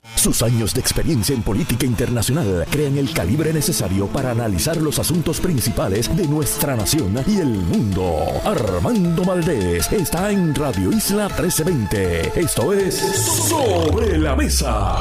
Sus años de experiencia en política internacional crean el calibre necesario para analizar los asuntos principales de nuestra nación y el mundo. Armando Valdés está en Radio Isla 1320. Esto es Sobre la Mesa.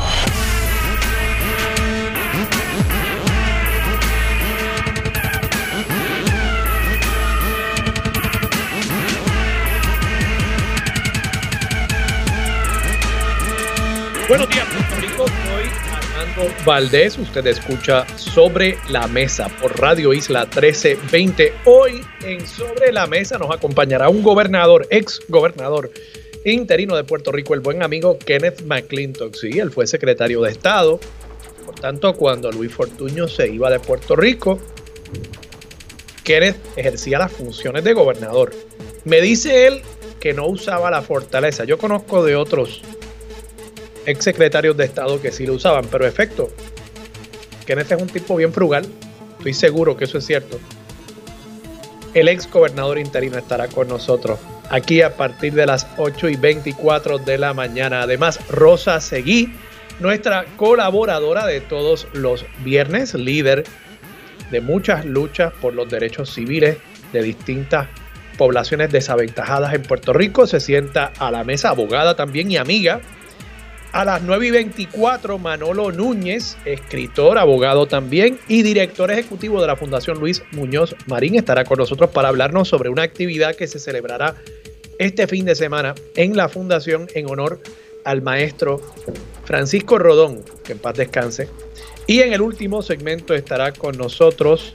Buenos días, Puerto Rico. Soy Armando Valdés. Usted escucha Sobre la Mesa por Radio Isla 1320. Hoy en Sobre la Mesa nos acompañará un gobernador, ex gobernador interino de Puerto Rico, el buen amigo Kenneth McClintock. Sí, él fue secretario de Estado. Por tanto, cuando Luis Fortuño se iba de Puerto Rico, Kenneth ejercía las funciones de gobernador. Me dice él que no usaba la fortaleza. Yo conozco de otros ex secretarios de Estado que sí lo usaban, pero efecto, Kenneth es un tipo bien frugal, estoy seguro que eso es cierto. El ex gobernador interino estará con nosotros aquí a partir de las 8:24 de la mañana. Además, Rosa Seguí, nuestra colaboradora de todos los viernes, líder de muchas luchas por los derechos civiles de distintas poblaciones desaventajadas en Puerto Rico, se sienta a la mesa, abogada también y amiga. A las 9:24, Manolo Núñez, escritor, abogado también y director ejecutivo de la Fundación Luis Muñoz Marín, estará con nosotros para hablarnos sobre una actividad que se celebrará este fin de semana en la Fundación en honor al maestro Francisco Rodón, que en paz descanse. Y en el último segmento estará con nosotros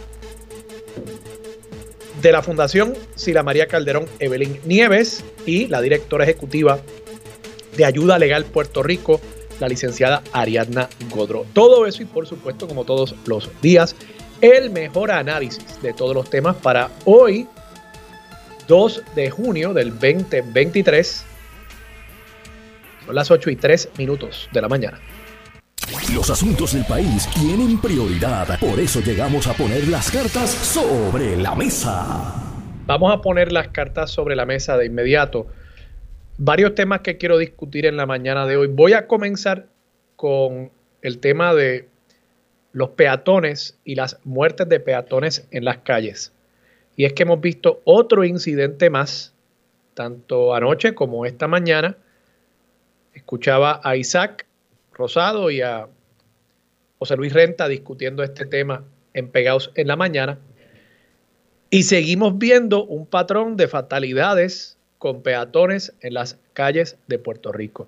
de la Fundación Sila María Calderón, Evelyn Nieves, y la directora ejecutiva de Ayuda Legal Puerto Rico, la licenciada Ariadna Godró. Todo eso y por supuesto, como todos los días, el mejor análisis de todos los temas para hoy, 2 de junio del 2023. Son las 8:03 de la mañana. Los asuntos del país tienen prioridad, por eso llegamos a poner las cartas sobre la mesa. Vamos a poner las cartas sobre la mesa de inmediato. Varios temas que quiero discutir en la mañana de hoy. Voy a comenzar con el tema de los peatones y las muertes de peatones en las calles. Y es que hemos visto otro incidente más, tanto anoche como esta mañana. Escuchaba a Isaac Rosado y a José Luis Renta discutiendo este tema en Pegados en la Mañana. Y seguimos viendo un patrón de fatalidades con peatones en las calles de Puerto Rico.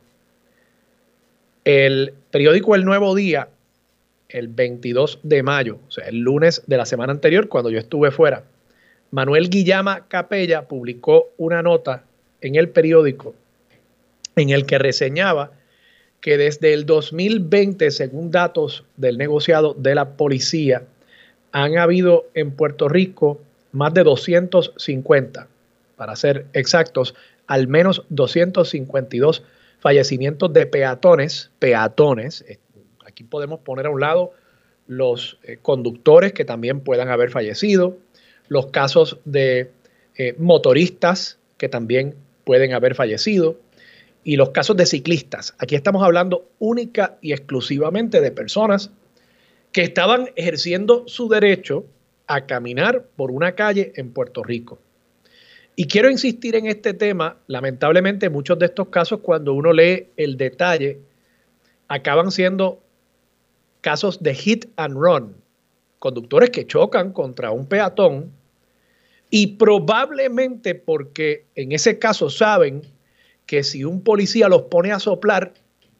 El periódico El Nuevo Día, el 22 de mayo, o sea, el lunes de la semana anterior, cuando yo estuve fuera, Manuel Guillama Capella publicó una nota en el periódico en el que reseñaba que desde el 2020, según datos del negociado de la policía, han habido en Puerto Rico más de 250, para ser exactos, al menos 252 fallecimientos de peatones. Aquí podemos poner a un lado los conductores que también puedan haber fallecido, los casos de motoristas que también pueden haber fallecido y los casos de ciclistas. Aquí estamos hablando única y exclusivamente de personas que estaban ejerciendo su derecho a caminar por una calle en Puerto Rico. Y quiero insistir en este tema. Lamentablemente, muchos de estos casos, cuando uno lee el detalle, acaban siendo casos de hit and run. Conductores que chocan contra un peatón y probablemente porque en ese caso saben que si un policía los pone a soplar,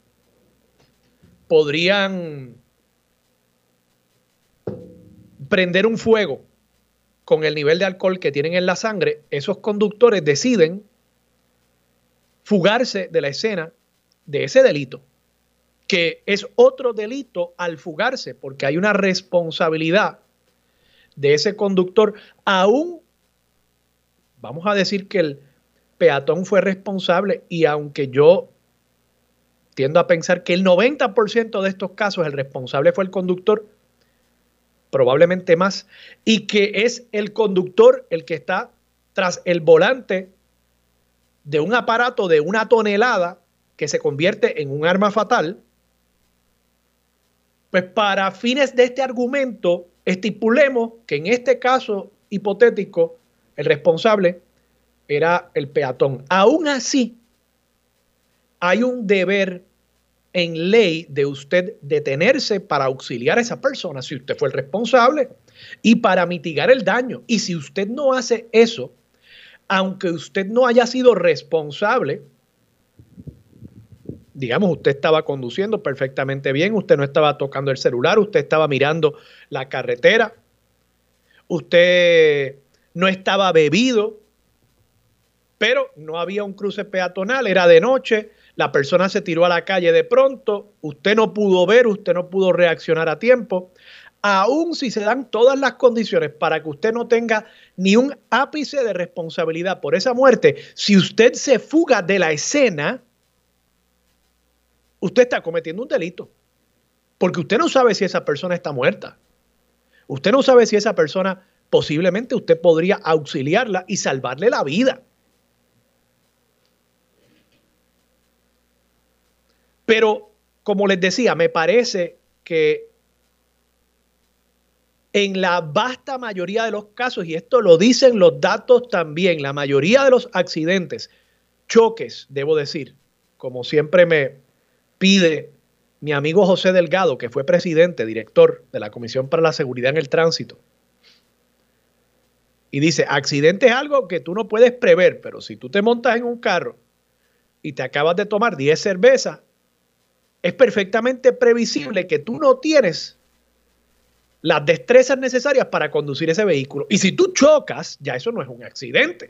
podrían prender un fuego con el nivel de alcohol que tienen en la sangre. Esos conductores deciden fugarse de la escena de ese delito, que es otro delito al fugarse, porque hay una responsabilidad de ese conductor. Aún vamos a decir que el peatón fue responsable, y aunque yo tiendo a pensar que el 90% de estos casos el responsable fue el conductor, probablemente más, y que es el conductor el que está tras el volante de un aparato de 1 tonelada que se convierte en un arma fatal, Pues para fines de este argumento, estipulemos que en este caso hipotético, el responsable era el peatón. Aún así, hay un deber en ley de usted detenerse para auxiliar a esa persona si usted fue el responsable y para mitigar el daño. Y si usted no hace eso, aunque usted no haya sido responsable, digamos, usted estaba conduciendo perfectamente bien, usted no estaba tocando el celular, usted estaba mirando la carretera, usted no estaba bebido, pero no había un cruce peatonal, era de noche, la persona se tiró a la calle de pronto, usted no pudo ver, usted no pudo reaccionar a tiempo. Aún si se dan todas las condiciones para que usted no tenga ni un ápice de responsabilidad por esa muerte, si usted se fuga de la escena, usted está cometiendo un delito. Porque usted no sabe si esa persona está muerta. Usted no sabe si esa persona, posiblemente usted podría auxiliarla y salvarle la vida. Pero, como les decía, me parece que en la vasta mayoría de los casos, y esto lo dicen los datos también, la mayoría de los accidentes, choques, debo decir, como siempre me pide mi amigo José Delgado, que fue presidente, director de la Comisión para la Seguridad en el Tránsito, y dice, accidente es algo que tú no puedes prever, pero si tú te montas en un carro y te acabas de tomar 10 cervezas, es perfectamente previsible que tú no tienes las destrezas necesarias para conducir ese vehículo. Y si tú chocas, ya eso no es un accidente.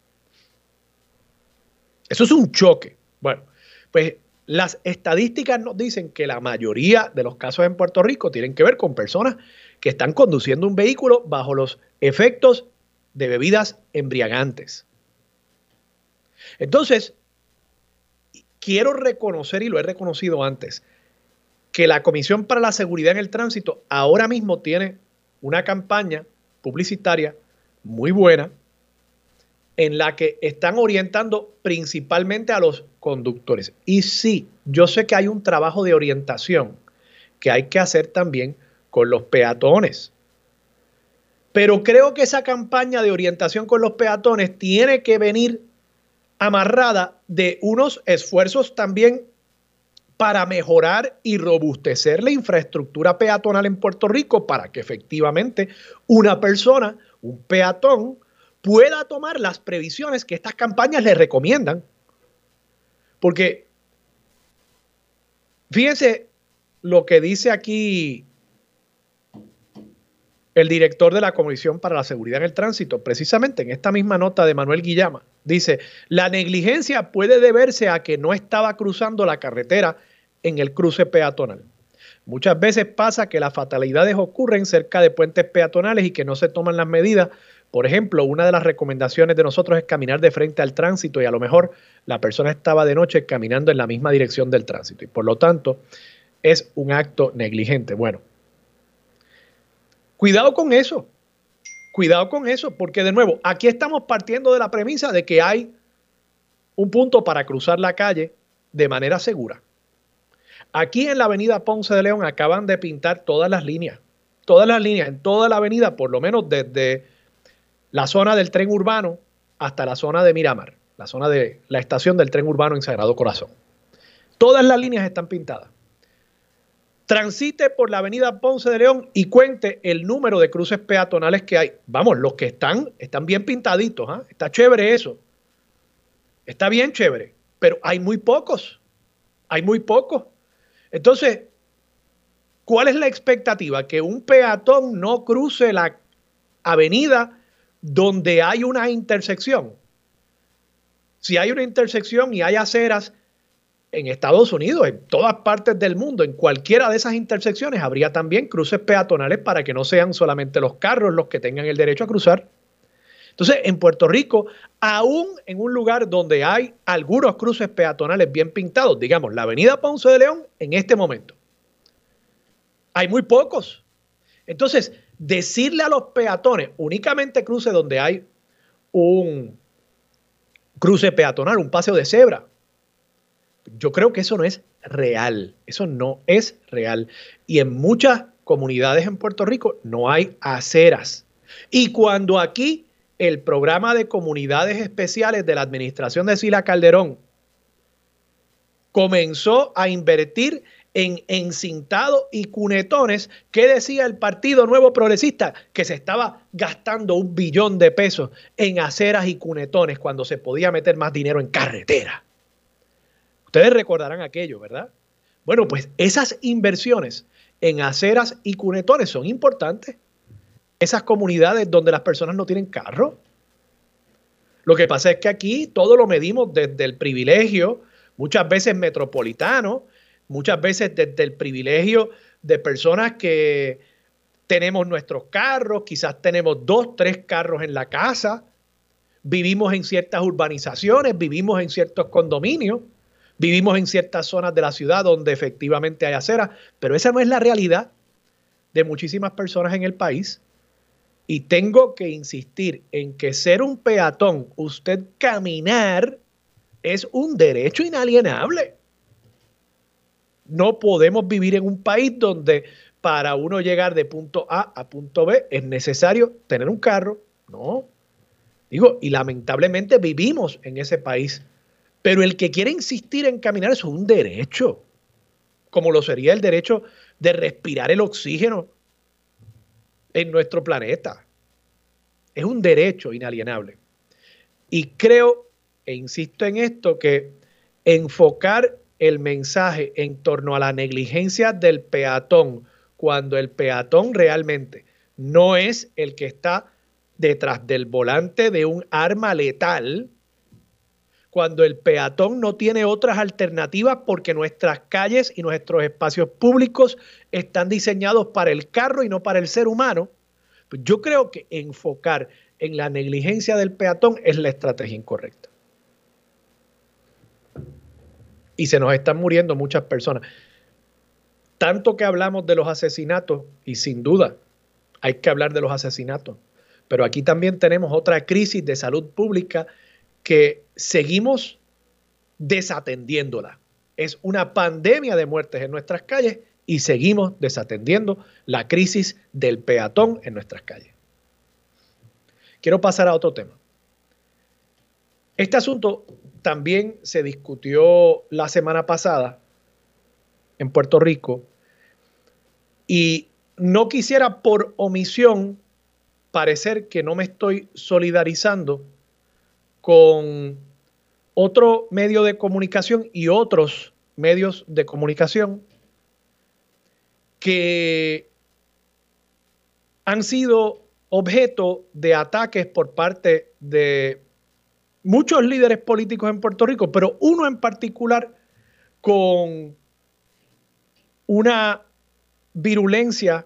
Eso es un choque. Bueno, pues las estadísticas nos dicen que la mayoría de los casos en Puerto Rico tienen que ver con personas que están conduciendo un vehículo bajo los efectos de bebidas embriagantes. Entonces, quiero reconocer, y lo he reconocido antes, que la Comisión para la Seguridad en el Tránsito ahora mismo tiene una campaña publicitaria muy buena en la que están orientando principalmente a los conductores. Y sí, yo sé que hay un trabajo de orientación que hay que hacer también con los peatones. Pero creo que esa campaña de orientación con los peatones tiene que venir amarrada de unos esfuerzos también para mejorar y robustecer la infraestructura peatonal en Puerto Rico para que efectivamente una persona, un peatón, pueda tomar las previsiones que estas campañas le recomiendan. Porque fíjense lo que dice aquí el director de la Comisión para la Seguridad en el Tránsito, precisamente en esta misma nota de Manuel Guillama. Dice, la negligencia puede deberse a que no estaba cruzando la carretera en el cruce peatonal. Muchas veces pasa que las fatalidades ocurren cerca de puentes peatonales y que no se toman las medidas. Por ejemplo, una de las recomendaciones de nosotros es caminar de frente al tránsito y a lo mejor la persona estaba de noche caminando en la misma dirección del tránsito y por lo tanto es un acto negligente. Bueno, cuidado con eso. Cuidado con eso, porque de nuevo, aquí estamos partiendo de la premisa de que hay un punto para cruzar la calle de manera segura. Aquí en la avenida Ponce de León acaban de pintar todas las líneas en toda la avenida, por lo menos desde la zona del tren urbano hasta la zona de Miramar, la zona de la estación del tren urbano en Sagrado Corazón. Todas las líneas están pintadas. Transite por la avenida Ponce de León y cuente el número de cruces peatonales que hay. Vamos, los que están bien pintaditos, ¿eh? Está chévere eso. Está bien chévere, pero hay muy pocos. Hay muy pocos. Entonces, ¿cuál es la expectativa? Que un peatón no cruce la avenida donde hay una intersección. Si hay una intersección y hay aceras en Estados Unidos, en todas partes del mundo, en cualquiera de esas intersecciones habría también cruces peatonales para que no sean solamente los carros los que tengan el derecho a cruzar. Entonces, en Puerto Rico, aún en un lugar donde hay algunos cruces peatonales bien pintados, digamos, la avenida Ponce de León, en este momento, hay muy pocos. Entonces, decirle a los peatones, únicamente cruce donde hay un cruce peatonal, un paseo de cebra, yo creo que eso no es real. Eso no es real. Y en muchas comunidades en Puerto Rico no hay aceras. Y cuando aquí el programa de comunidades especiales de la administración de Sila Calderón comenzó a invertir en encintado y cunetones, ¿qué decía el Partido Nuevo Progresista? Que se estaba gastando $1 billón en aceras y cunetones cuando se podía meter más dinero en carretera. Ustedes recordarán aquello, ¿verdad? Bueno, pues esas inversiones en aceras y cunetones son importantes. Esas comunidades donde las personas no tienen carro. Lo que pasa es que aquí todo lo medimos desde el privilegio, muchas veces metropolitano, muchas veces desde el privilegio de personas que tenemos nuestros carros, quizás tenemos 2, 3 carros en la casa, vivimos en ciertas urbanizaciones, vivimos en ciertos condominios, vivimos en ciertas zonas de la ciudad donde efectivamente hay aceras, pero esa no es la realidad de muchísimas personas en el país. Y tengo que insistir en que ser un peatón, usted caminar, es un derecho inalienable. No podemos vivir en un país donde para uno llegar de punto A a punto B es necesario tener un carro. No. Digo, y lamentablemente vivimos en ese país. Pero el que quiere insistir en caminar es un derecho, como lo sería el derecho de respirar el oxígeno en nuestro planeta. Es un derecho inalienable. Y creo, e insisto en esto, que enfocar el mensaje en torno a la negligencia del peatón, cuando el peatón realmente no es el que está detrás del volante de un arma letal, cuando el peatón no tiene otras alternativas porque nuestras calles y nuestros espacios públicos están diseñados para el carro y no para el ser humano, pues yo creo que enfocar en la negligencia del peatón es la estrategia incorrecta. Y se nos están muriendo muchas personas. Tanto que hablamos de los asesinatos, y sin duda hay que hablar de los asesinatos, pero aquí también tenemos otra crisis de salud pública que seguimos desatendiéndola. Es una pandemia de muertes en nuestras calles y seguimos desatendiendo la crisis del peatón en nuestras calles. Quiero pasar a otro tema. Este asunto también se discutió la semana pasada en Puerto Rico y no quisiera por omisión parecer que no me estoy solidarizando con otro medio de comunicación y otros medios de comunicación que han sido objeto de ataques por parte de muchos líderes políticos en Puerto Rico, pero uno en particular con una virulencia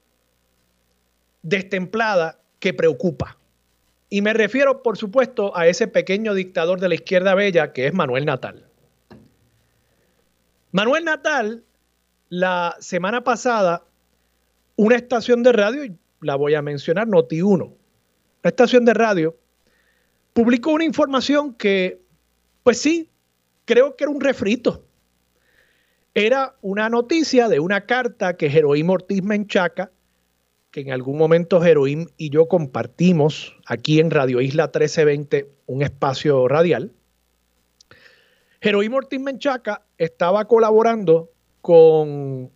destemplada que preocupa. Y me refiero, por supuesto, a ese pequeño dictador de la izquierda bella que es Manuel Natal. Manuel Natal, la semana pasada, una estación de radio, y la voy a mencionar, Noti1, una estación de radio, publicó una información que, pues sí, creo que era un refrito. Era una noticia de una carta que Jeroim Ortiz Menchaca, que en algún momento Jeroim y yo compartimos aquí en Radio Isla 1320, un espacio radial. Jeroim Ortiz Menchaca estaba colaborando con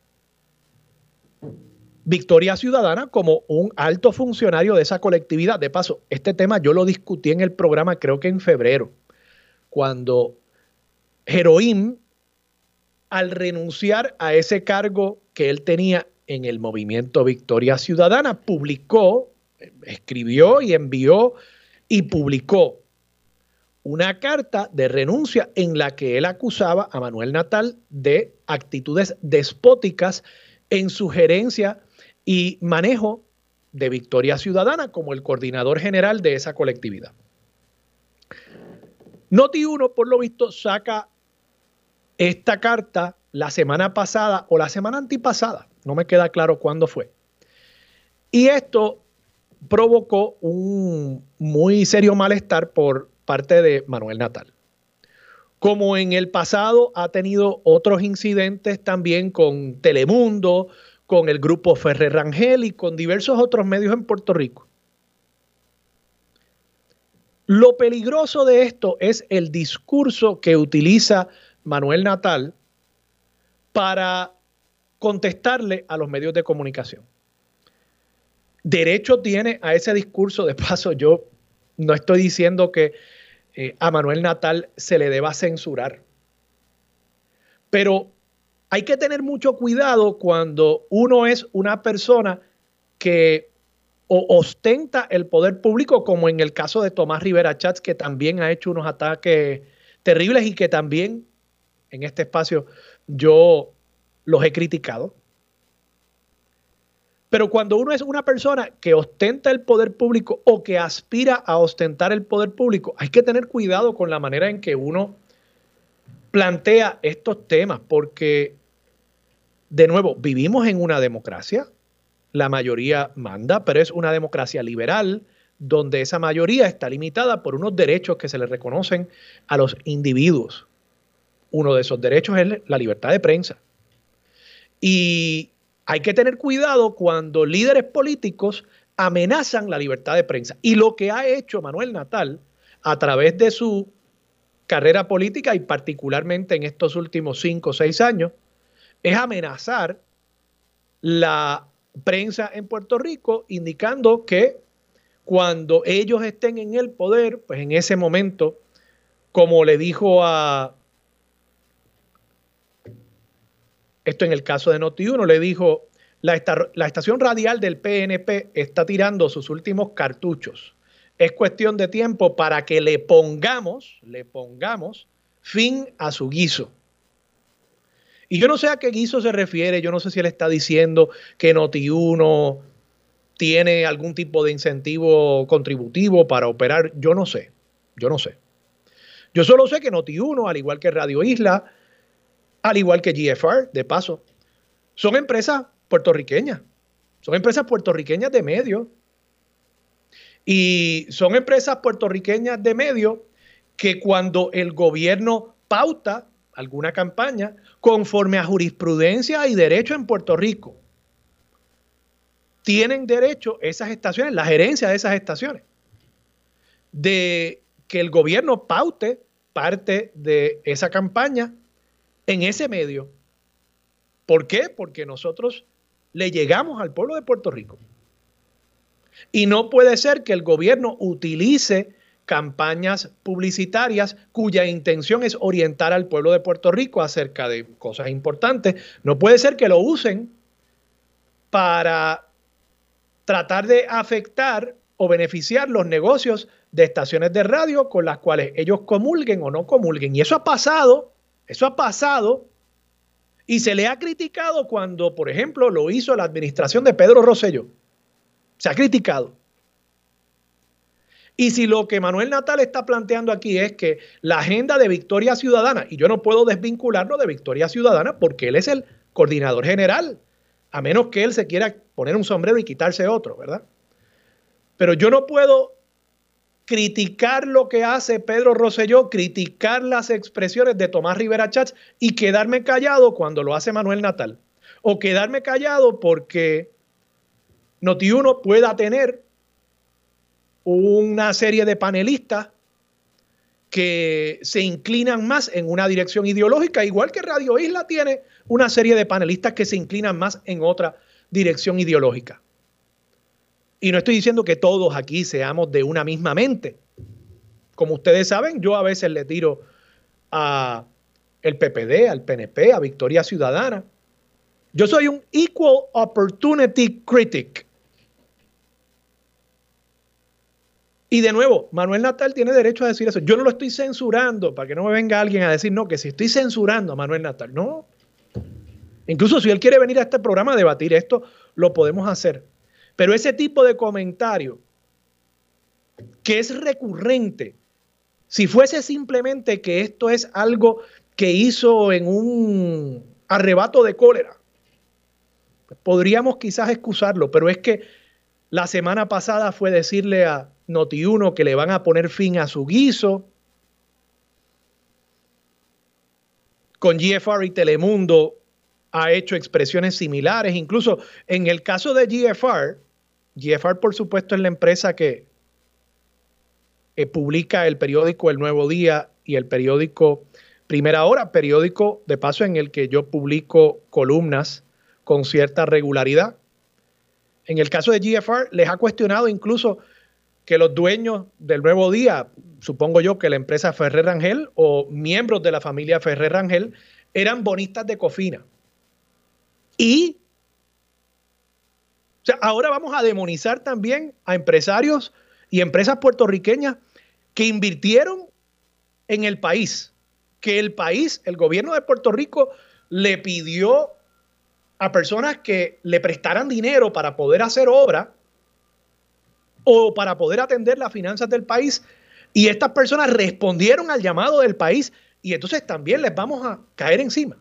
Victoria Ciudadana como un alto funcionario de esa colectividad. De paso, este tema yo lo discutí en el programa creo que en febrero, cuando Jeroim, al renunciar a ese cargo que él tenía en el movimiento Victoria Ciudadana, publicó, escribió y envió y publicó una carta de renuncia en la que él acusaba a Manuel Natal de actitudes despóticas en su gerencia y manejo de Victoria Ciudadana como el coordinador general de esa colectividad. Noti1, por lo visto, saca esta carta la semana pasada o la semana antipasada, no me queda claro cuándo fue. Y esto provocó un muy serio malestar por parte de Manuel Natal. como en el pasado ha tenido otros incidentes también con Telemundo, con el grupo Ferrer Rangel y con diversos otros medios en Puerto Rico. Lo peligroso de esto es el discurso que utiliza Manuel Natal para contestarle a los medios de comunicación. Derecho tiene a ese discurso. De paso, yo no estoy diciendo que a Manuel Natal se le deba censurar, pero hay que tener mucho cuidado cuando uno es una persona que ostenta el poder público, como en el caso de Tomás Rivera Chatz, que también ha hecho unos ataques terribles y que también en este espacio yo los he criticado. Pero cuando uno es una persona que ostenta el poder público o que aspira a ostentar el poder público, hay que tener cuidado con la manera en que uno plantea estos temas, porque, de nuevo, vivimos en una democracia, la mayoría manda, pero es una democracia liberal, donde esa mayoría está limitada por unos derechos que se le reconocen a los individuos. Uno de esos derechos es la libertad de prensa. Y hay que tener cuidado cuando líderes políticos amenazan la libertad de prensa. Y lo que ha hecho Manuel Natal a través de su carrera política y particularmente en estos últimos 5 o 6 años es amenazar la prensa en Puerto Rico, indicando que cuando ellos estén en el poder, pues en ese momento, como le dijo esto en el caso de Noti1, le dijo, la estación radial del PNP está tirando sus últimos cartuchos. Es cuestión de tiempo para que le pongamos fin a su guiso. Y yo no sé a qué guiso se refiere, yo no sé si él está diciendo que Noti1 tiene algún tipo de incentivo contributivo para operar, yo no sé. Yo solo sé que Noti1, al igual que Radio Isla, al igual que GFR, de paso, son empresas puertorriqueñas. Son empresas puertorriqueñas de medios. Y son empresas puertorriqueñas de medios que cuando el gobierno pauta alguna campaña, conforme a jurisprudencia y derecho en Puerto Rico, tienen derecho esas estaciones, la gerencia de esas estaciones, de que el gobierno paute parte de esa campaña en ese medio. ¿Por qué? Porque nosotros le llegamos al pueblo de Puerto Rico. Y no puede ser que el gobierno utilice campañas publicitarias cuya intención es orientar al pueblo de Puerto Rico acerca de cosas importantes. No puede ser que lo usen para tratar de afectar o beneficiar los negocios de estaciones de radio con las cuales ellos comulguen o no comulguen. Y eso ha pasado y se le ha criticado cuando, por ejemplo, lo hizo la administración de Pedro Rosselló. Se ha criticado. Y si lo que Manuel Natal está planteando aquí es que la agenda de Victoria Ciudadana, y yo no puedo desvincularlo de Victoria Ciudadana porque él es el coordinador general, a menos que él se quiera poner un sombrero y quitarse otro, ¿verdad? Pero yo no puedo criticar lo que hace Pedro Rosselló, criticar las expresiones de Tomás Rivera Chatz y quedarme callado cuando lo hace Manuel Natal. O quedarme callado porque Noti1 pueda tener una serie de panelistas que se inclinan más en una dirección ideológica, igual que Radio Isla tiene una serie de panelistas que se inclinan más en otra dirección ideológica. Y no estoy diciendo que todos aquí seamos de una misma mente. Como ustedes saben, yo a veces le tiro a el PPD, al PNP, a Victoria Ciudadana. Yo soy un Equal Opportunity Critic. Y de nuevo, Manuel Natal tiene derecho a decir eso. Yo no lo estoy censurando, para que no me venga alguien a decir, no, que si estoy censurando a Manuel Natal. No. Incluso si él quiere venir a este programa a debatir esto, lo podemos hacer. Pero ese tipo de comentario, que es recurrente, si fuese simplemente que esto es algo que hizo en un arrebato de cólera, podríamos quizás excusarlo, pero es que la semana pasada fue decirle a Noti1 que le van a poner fin a su guiso. con GFR y Telemundo ha hecho expresiones similares. Incluso en el caso de GFR por supuesto es la empresa que publica el periódico El Nuevo Día y el periódico Primera Hora, periódico de paso en el que yo publico columnas con cierta regularidad. En el caso de GFR les ha cuestionado incluso que los dueños del Nuevo Día, supongo yo que la empresa Ferrer Rangel o miembros de la familia Ferrer Rangel, eran bonistas de Cofina. Y o sea, ahora vamos a demonizar también a empresarios y empresas puertorriqueñas que invirtieron en el país, que el país, el gobierno de Puerto Rico le pidió a personas que le prestaran dinero para poder hacer obra o para poder atender las finanzas del país, y estas personas respondieron al llamado del país y entonces también les vamos a caer encima.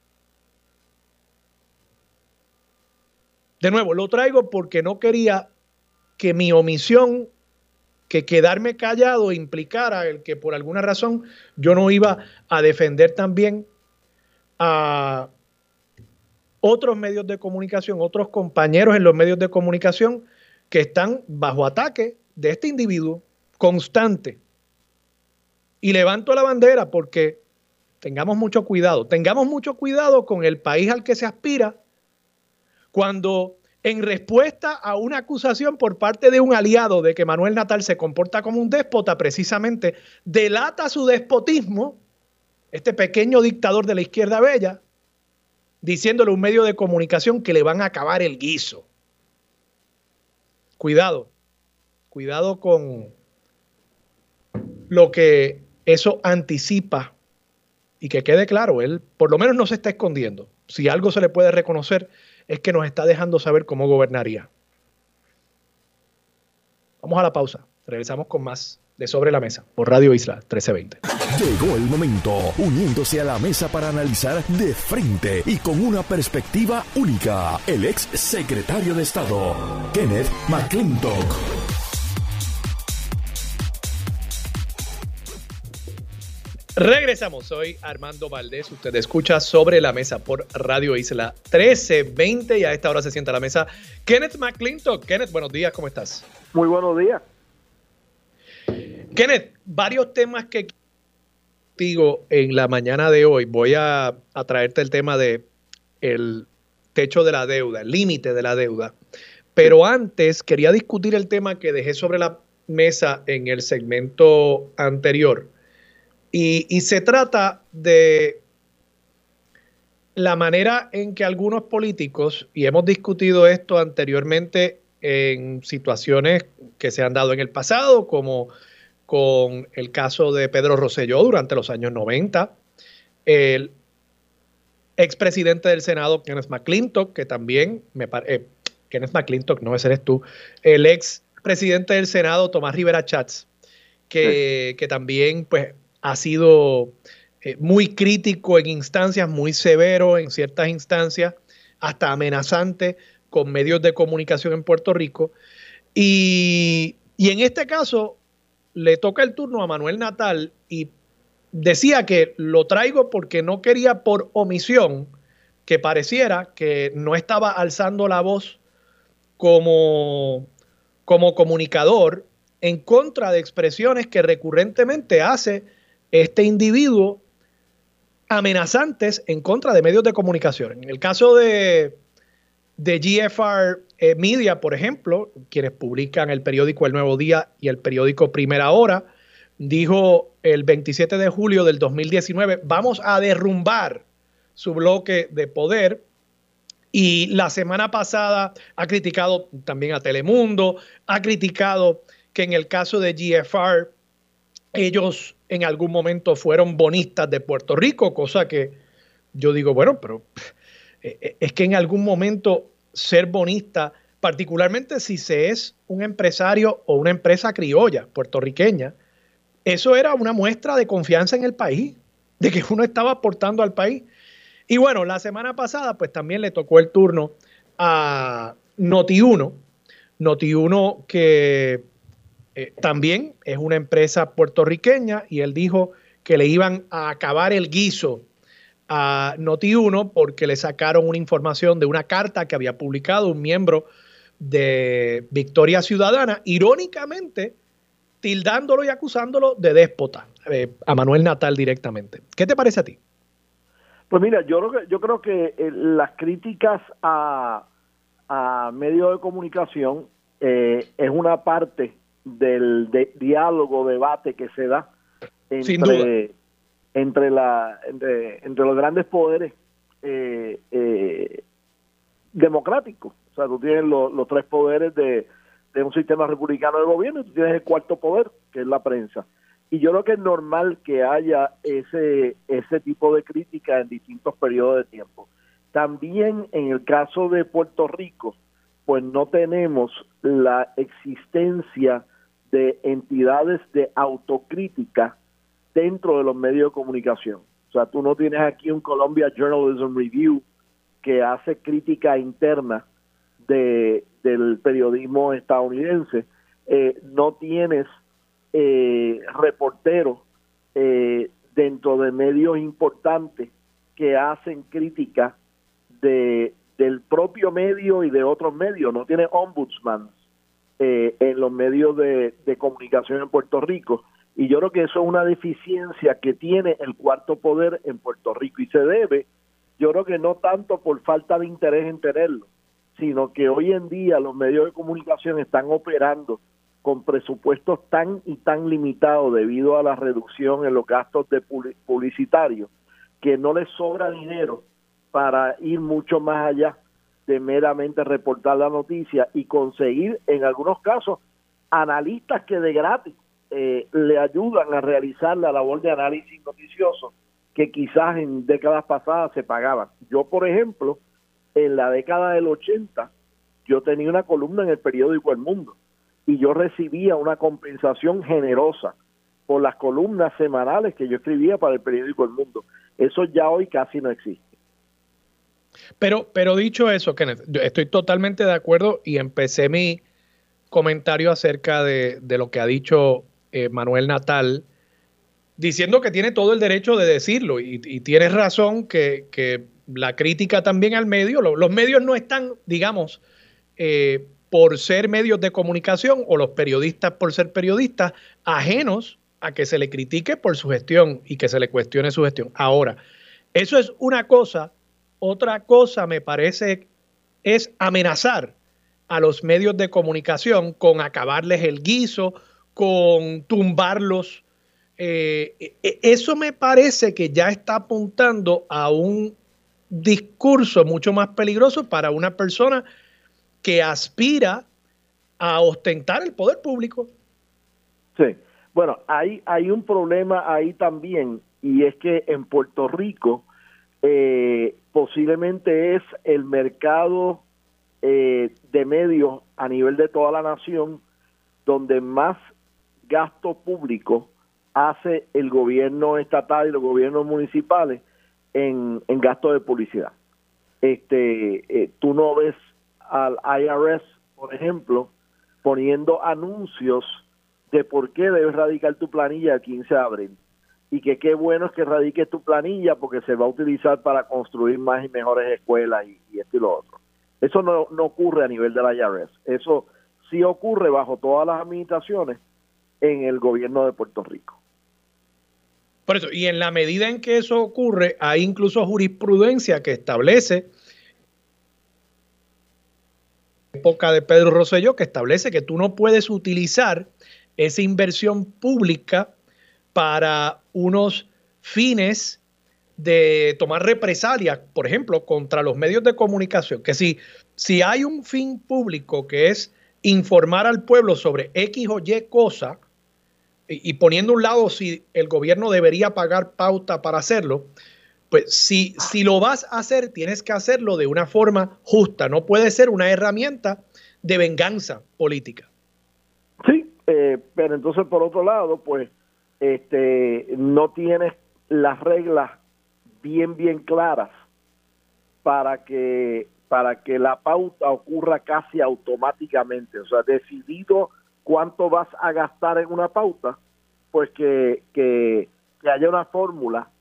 De nuevo, lo traigo porque no quería que mi omisión, que quedarme callado implicara el que por alguna razón yo no iba a defender también a otros medios de comunicación, otros compañeros en los medios de comunicación que están bajo ataque de este individuo constante. Y levanto la bandera porque tengamos mucho cuidado con el país al que se aspira cuando en respuesta a una acusación por parte de un aliado de que Manuel Natal se comporta como un déspota, precisamente delata su despotismo, este pequeño dictador de la izquierda bella, diciéndole a un medio de comunicación que le van a acabar el guiso. Cuidado con lo que eso anticipa y que quede claro, él por lo menos no se está escondiendo. Si algo se le puede reconocer es que nos está dejando saber cómo gobernaría. Vamos a la pausa. Regresamos con más de Sobre la Mesa por Radio Isla 1320. Llegó el momento, uniéndose a la mesa para analizar de frente y con una perspectiva única, el ex secretario de Estado, Kenneth McClintock. Regresamos, soy Armando Valdés, usted escucha Sobre la Mesa por Radio Isla 1320 y a esta hora se sienta a la mesa Kenneth McClintock. Kenneth, buenos días, ¿cómo estás? Muy buenos días. Kenneth, varios temas que digo en la mañana de hoy. Voy a traerte el tema de el techo de la deuda, el límite de la deuda. Pero antes quería discutir el tema que dejé sobre la mesa en el segmento anterior. Y se trata de la manera en que algunos políticos, y hemos discutido esto anteriormente en situaciones que se han dado en el pasado, como con el caso de Pedro Rosselló durante los años 90, el expresidente del Senado, Kenneth McClintock, que también, Kenneth McClintock, no, ese eres tú, el expresidente del Senado, Tomás Rivera Schatz, que también pues ha sido muy crítico en instancias, muy severo en ciertas instancias, hasta amenazante con medios de comunicación en Puerto Rico. Y en este caso le toca el turno a Manuel Natal y decía que lo traigo porque no quería por omisión que pareciera que no estaba alzando la voz como comunicador en contra de expresiones que recurrentemente hace este individuo amenazantes en contra de medios de comunicación. En el caso de GFR Media, por ejemplo, quienes publican el periódico El Nuevo Día y el periódico Primera Hora, dijo el 27 de julio del 2019, vamos a derrumbar su bloque de poder. Y la semana pasada ha criticado también a Telemundo, ha criticado que en el caso de GFR, ellos en algún momento fueron bonistas de Puerto Rico, cosa que yo digo, bueno, pero es que en algún momento ser bonista, particularmente si se es un empresario o una empresa criolla puertorriqueña, eso era una muestra de confianza en el país, de que uno estaba aportando al país. Y bueno, la semana pasada pues también le tocó el turno a Noti1 que también es una empresa puertorriqueña, y él dijo que le iban a acabar el guiso a Noti1 porque le sacaron una información de una carta que había publicado un miembro de Victoria Ciudadana, irónicamente tildándolo y acusándolo de déspota, a Manuel Natal directamente. ¿Qué te parece a ti? Pues mira, yo creo que las críticas a medios de comunicación es una parte del diálogo, debate que se da entre los grandes poderes democráticos. O sea, tú tienes los tres poderes de un sistema republicano de gobierno y tú tienes el cuarto poder, que es la prensa. Y yo creo que es normal que haya ese tipo de crítica en distintos periodos de tiempo. También en el caso de Puerto Rico, pues no tenemos la existencia de entidades de autocrítica dentro de los medios de comunicación. O sea, tú no tienes aquí un Columbia Journalism Review que hace crítica interna del periodismo estadounidense. No tienes reporteros dentro de medios importantes que hacen crítica del propio medio y de otros medios. No tiene ombudsman en los medios de comunicación en Puerto Rico, y yo creo que eso es una deficiencia que tiene el cuarto poder en Puerto Rico, y se debe, yo creo que no tanto por falta de interés en tenerlo, sino que hoy en día los medios de comunicación están operando con presupuestos tan y tan limitados debido a la reducción en los gastos de publicitarios, que no les sobra dinero para ir mucho más allá de meramente reportar la noticia y conseguir, en algunos casos, analistas que de gratis le ayudan a realizar la labor de análisis noticioso que quizás en décadas pasadas se pagaban. Yo, por ejemplo, en la década del 80, yo tenía una columna en el periódico El Mundo y yo recibía una compensación generosa por las columnas semanales que yo escribía para el periódico El Mundo. Eso ya hoy casi no existe. Pero dicho eso, Kenneth, yo estoy totalmente de acuerdo y empecé mi comentario acerca de lo que ha dicho Manuel Natal, diciendo que tiene todo el derecho de decirlo y tienes razón que la crítica también al medio, los medios no están, digamos, por ser medios de comunicación o los periodistas por ser periodistas, ajenos a que se le critique por su gestión y que se le cuestione su gestión. Ahora, eso es una cosa. Otra cosa me parece es amenazar a los medios de comunicación con acabarles el guiso, con tumbarlos. Eso me parece que ya está apuntando a un discurso mucho más peligroso para una persona que aspira a ostentar el poder público. Sí, bueno, hay un problema ahí también, y es que en Puerto Rico posiblemente es el mercado de medios a nivel de toda la nación donde más gasto público hace el gobierno estatal y los gobiernos municipales en gasto de publicidad. Tú no ves al IRS, por ejemplo, poniendo anuncios de por qué debes radicar tu planilla el 15 de abril. Y que qué bueno es que radiques tu planilla porque se va a utilizar para construir más y mejores escuelas y esto y lo otro. Eso no ocurre a nivel de la IRS. Eso sí ocurre bajo todas las administraciones en el gobierno de Puerto Rico. Por eso, y en la medida en que eso ocurre, hay incluso jurisprudencia que establece, época de Pedro Rosselló, que establece que tú no puedes utilizar esa inversión pública para unos fines de tomar represalias, por ejemplo, contra los medios de comunicación, que si hay un fin público que es informar al pueblo sobre X o Y cosa, y poniendo a un lado si el gobierno debería pagar pauta para hacerlo, pues si lo vas a hacer, tienes que hacerlo de una forma justa, no puede ser una herramienta de venganza política. Sí, pero entonces por otro lado, pues no tienes las reglas bien claras para que la pauta ocurra casi automáticamente. O sea, decidido cuánto vas a gastar en una pauta, pues que haya una fórmula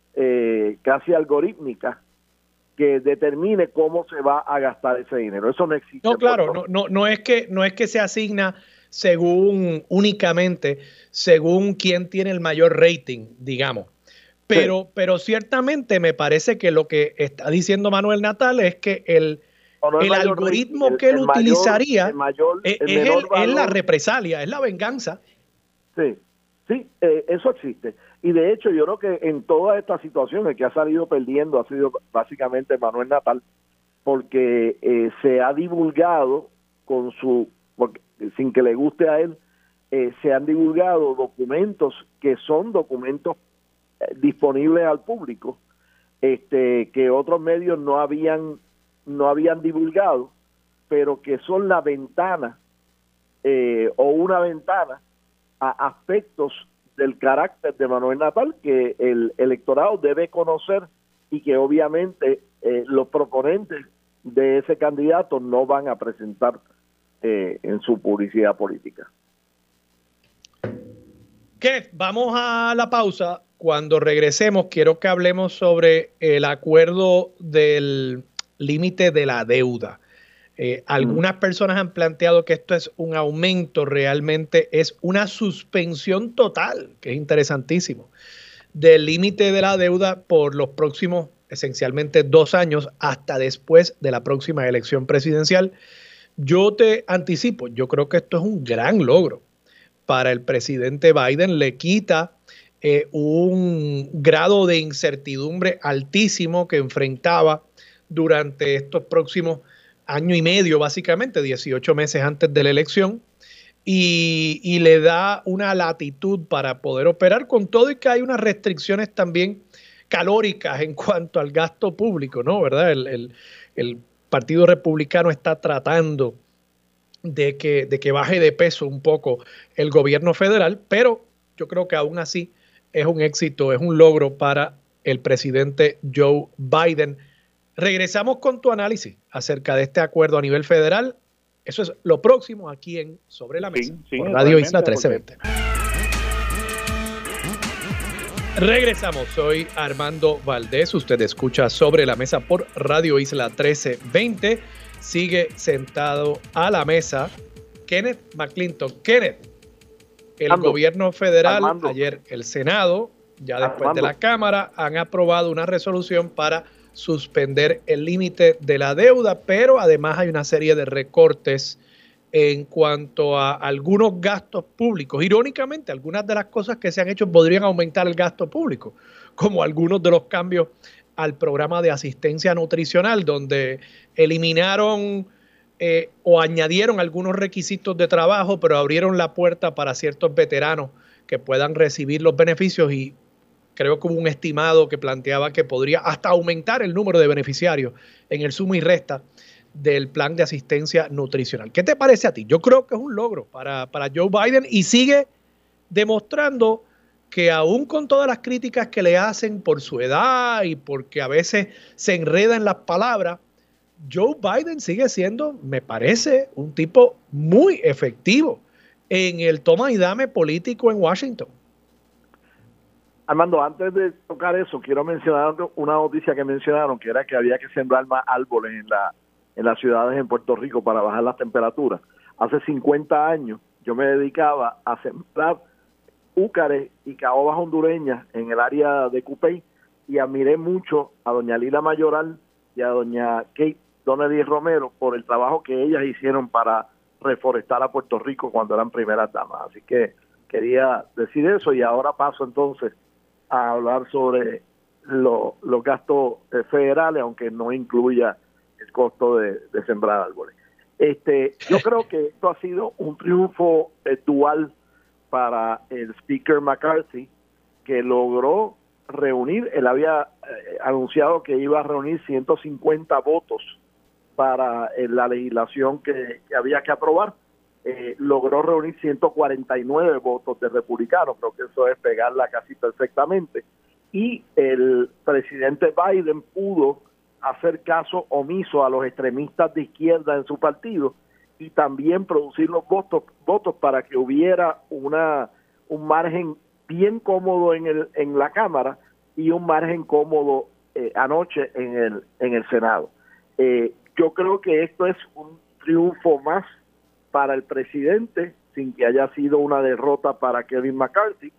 casi algorítmica que determine cómo se va a gastar ese dinero. Eso no existe. No, claro, no es que se asigna únicamente según quién tiene el mayor rating, digamos. Pero ciertamente me parece que lo que está diciendo Manuel Natal es que el algoritmo que él utilizaría es la represalia, es la venganza. Sí, eso existe. Y de hecho yo creo que en toda esta situación el que ha salido perdiendo ha sido básicamente Manuel Natal, porque se ha divulgado sin que le guste a él, se han divulgado documentos que son documentos disponibles al público, que otros medios no habían divulgado, pero que son la ventana o una ventana a aspectos del carácter de Manuel Natal que el electorado debe conocer y que obviamente los proponentes de ese candidato no van a presentar en su publicidad política. Kenneth, vamos a la pausa. Cuando regresemos, quiero que hablemos sobre el acuerdo del límite de la deuda. Algunas personas han planteado que esto es un aumento, realmente es una suspensión total, que es interesantísimo, del límite de la deuda por los próximos, esencialmente 2 años, hasta después de la próxima elección presidencial. Yo te anticipo, yo creo que esto es un gran logro para el presidente Biden. Le quita un grado de incertidumbre altísimo que enfrentaba durante estos próximos año y medio, básicamente 18 meses antes de la elección, y le da una latitud para poder operar, con todo y que hay unas restricciones también calóricas en cuanto al gasto público, ¿no? ¿Verdad? El Partido Republicano está tratando de que baje de peso un poco el gobierno federal, pero yo creo que aún así es un éxito, es un logro para el presidente Joe Biden. Regresamos con tu análisis acerca de este acuerdo a nivel federal. Eso es lo próximo aquí en Sobre la Mesa, por Radio Isla 1320. Regresamos, soy Armando Valdés, usted escucha Sobre la Mesa por Radio Isla 1320. Sigue sentado a la mesa Kenneth McClintock. Kenneth, el gobierno federal, ayer el Senado, ya después de la Cámara, han aprobado una resolución para suspender el límite de la deuda, pero además hay una serie de recortes en cuanto a algunos gastos públicos. Irónicamente, algunas de las cosas que se han hecho podrían aumentar el gasto público, como algunos de los cambios al programa de asistencia nutricional, donde eliminaron o añadieron algunos requisitos de trabajo, pero abrieron la puerta para ciertos veteranos que puedan recibir los beneficios, y creo que hubo un estimado que planteaba que podría hasta aumentar el número de beneficiarios en el suma y resta del plan de asistencia nutricional. ¿Qué te parece a ti? Yo creo que es un logro para Joe Biden, y sigue demostrando que aún con todas las críticas que le hacen por su edad y porque a veces se enreda en las palabras, Joe Biden sigue siendo, me parece, un tipo muy efectivo en el toma y dame político en Washington. Armando, antes de tocar eso, quiero mencionar una noticia que mencionaron, que era que había que sembrar más árboles en las ciudades en Puerto Rico para bajar las temperaturas. Hace 50 años yo me dedicaba a sembrar úcares y caobas hondureñas en el área de Cupey, y admiré mucho a doña Lila Mayoral y a doña Kate Donnelly Romero por el trabajo que ellas hicieron para reforestar a Puerto Rico cuando eran primeras damas. Así que quería decir eso, y ahora paso entonces a hablar sobre los gastos federales, aunque no incluya el costo de sembrar árboles. Yo creo que esto ha sido un triunfo dual para el Speaker McCarthy, que logró reunir, él había anunciado que iba a reunir 150 votos para la legislación que había que aprobar. Logró reunir 149 votos de republicanos, creo que eso es pegarla casi perfectamente, y el presidente Biden pudo hacer caso omiso a los extremistas de izquierda en su partido y también producir los votos para que hubiera un margen bien cómodo en la Cámara, y un margen cómodo anoche en el Senado. Yo creo que esto es un triunfo más para el presidente, sin que haya sido una derrota para Kevin McCarthy.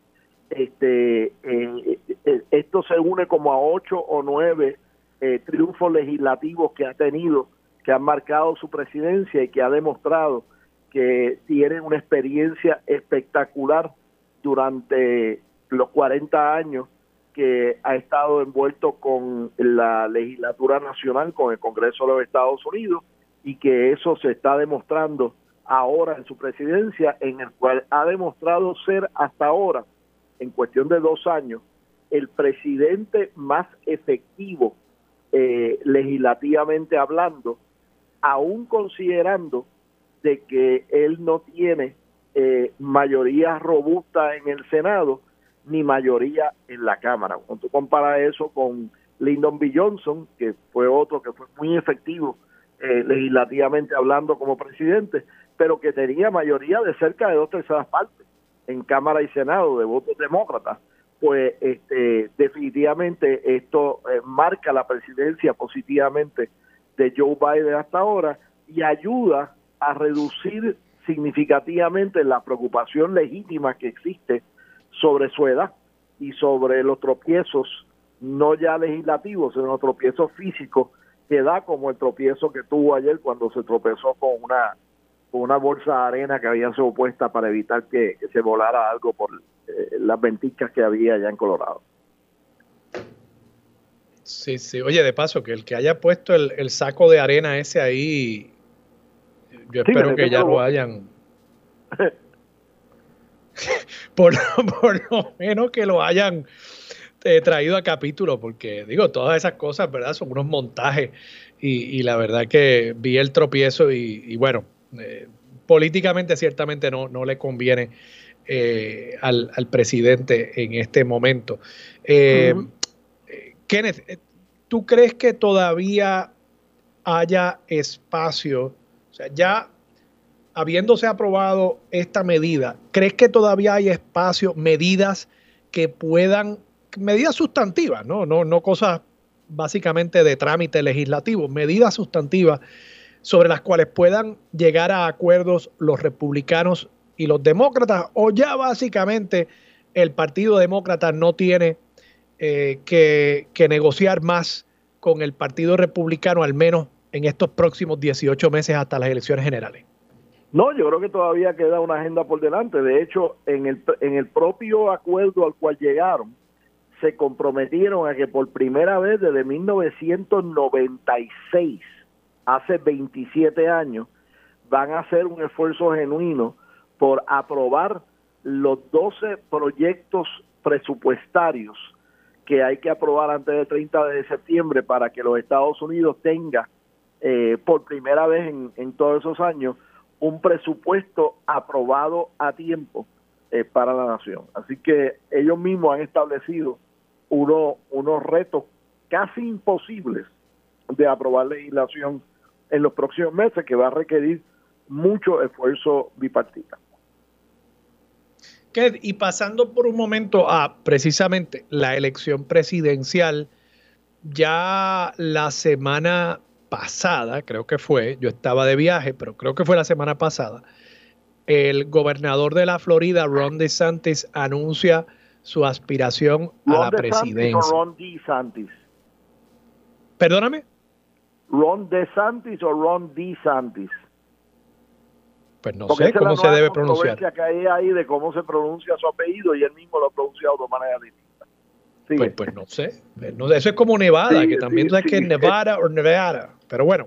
Esto se une como a 8 o 9 triunfos legislativos que ha tenido, que han marcado su presidencia y que ha demostrado que tiene una experiencia espectacular durante los 40 años que ha estado envuelto con la legislatura nacional, con el Congreso de los Estados Unidos, y que eso se está demostrando ahora en su presidencia, en el cual ha demostrado ser hasta ahora, en cuestión de 2 años, el presidente más efectivo legislativamente hablando, aún considerando de que él no tiene mayoría robusta en el Senado ni mayoría en la Cámara. Cuando tú comparas eso con Lyndon B. Johnson, que fue otro que fue muy efectivo legislativamente hablando como presidente, pero que tenía mayoría de cerca de 2/3 partes en Cámara y Senado de votos demócratas, pues definitivamente esto marca la presidencia positivamente de Joe Biden hasta ahora y ayuda a reducir significativamente la preocupación legítima que existe sobre su edad y sobre los tropiezos, no ya legislativos, sino los tropiezos físicos que da, como el tropiezo que tuvo ayer cuando se tropezó con una bolsa de arena que había sido puesta para evitar que se volara algo por las ventiscas que había allá en Colorado. Sí, sí. Oye, de paso, que el que haya puesto el saco de arena ese ahí, yo espero que ya lo hayan... por lo menos que lo hayan traído a capítulo, porque digo, todas esas cosas, ¿verdad? Son unos montajes y la verdad que vi el tropiezo y bueno, políticamente ciertamente no le conviene al presidente en este momento. Kenneth, ¿tú crees que todavía haya espacio? O sea, ya habiéndose aprobado esta medida, ¿crees que todavía hay espacio, medidas que puedan, medidas sustantivas, no cosas básicamente de trámite legislativo, medidas sustantivas sobre las cuales puedan llegar a acuerdos los republicanos y los demócratas, o ya básicamente el Partido Demócrata no tiene que negociar más con el Partido Republicano, al menos en estos próximos 18 meses hasta las elecciones generales? No, yo creo que todavía queda una agenda por delante. De hecho, en el propio acuerdo al cual llegaron, se comprometieron a que por primera vez desde 1996, hace 27 años, van a hacer un esfuerzo genuino por aprobar los 12 proyectos presupuestarios que hay que aprobar antes del 30 de septiembre para que los Estados Unidos tengan por primera vez en todos esos años un presupuesto aprobado a tiempo para la nación. Así que ellos mismos han establecido unos retos casi imposibles de aprobar legislación en los próximos meses, que va a requerir mucho esfuerzo bipartita. Y pasando por un momento a precisamente la elección presidencial, ya la semana pasada, creo que fue, yo estaba de viaje, pero creo que fue la semana pasada, el gobernador de la Florida, Ron DeSantis, anuncia su aspiración a la presidencia. ¿Ron DeSantis? ¿Perdóname? ¿Ron DeSantis o Ron DeSantis? Pues no sé cómo se debe pronunciar. Que hay ahí de cómo se pronuncia su apellido y él mismo lo ha pronunciado de manera distinta. Pues no sé. Eso es como Nevada, que también sabes que es Nevada o Nevada. Pero bueno,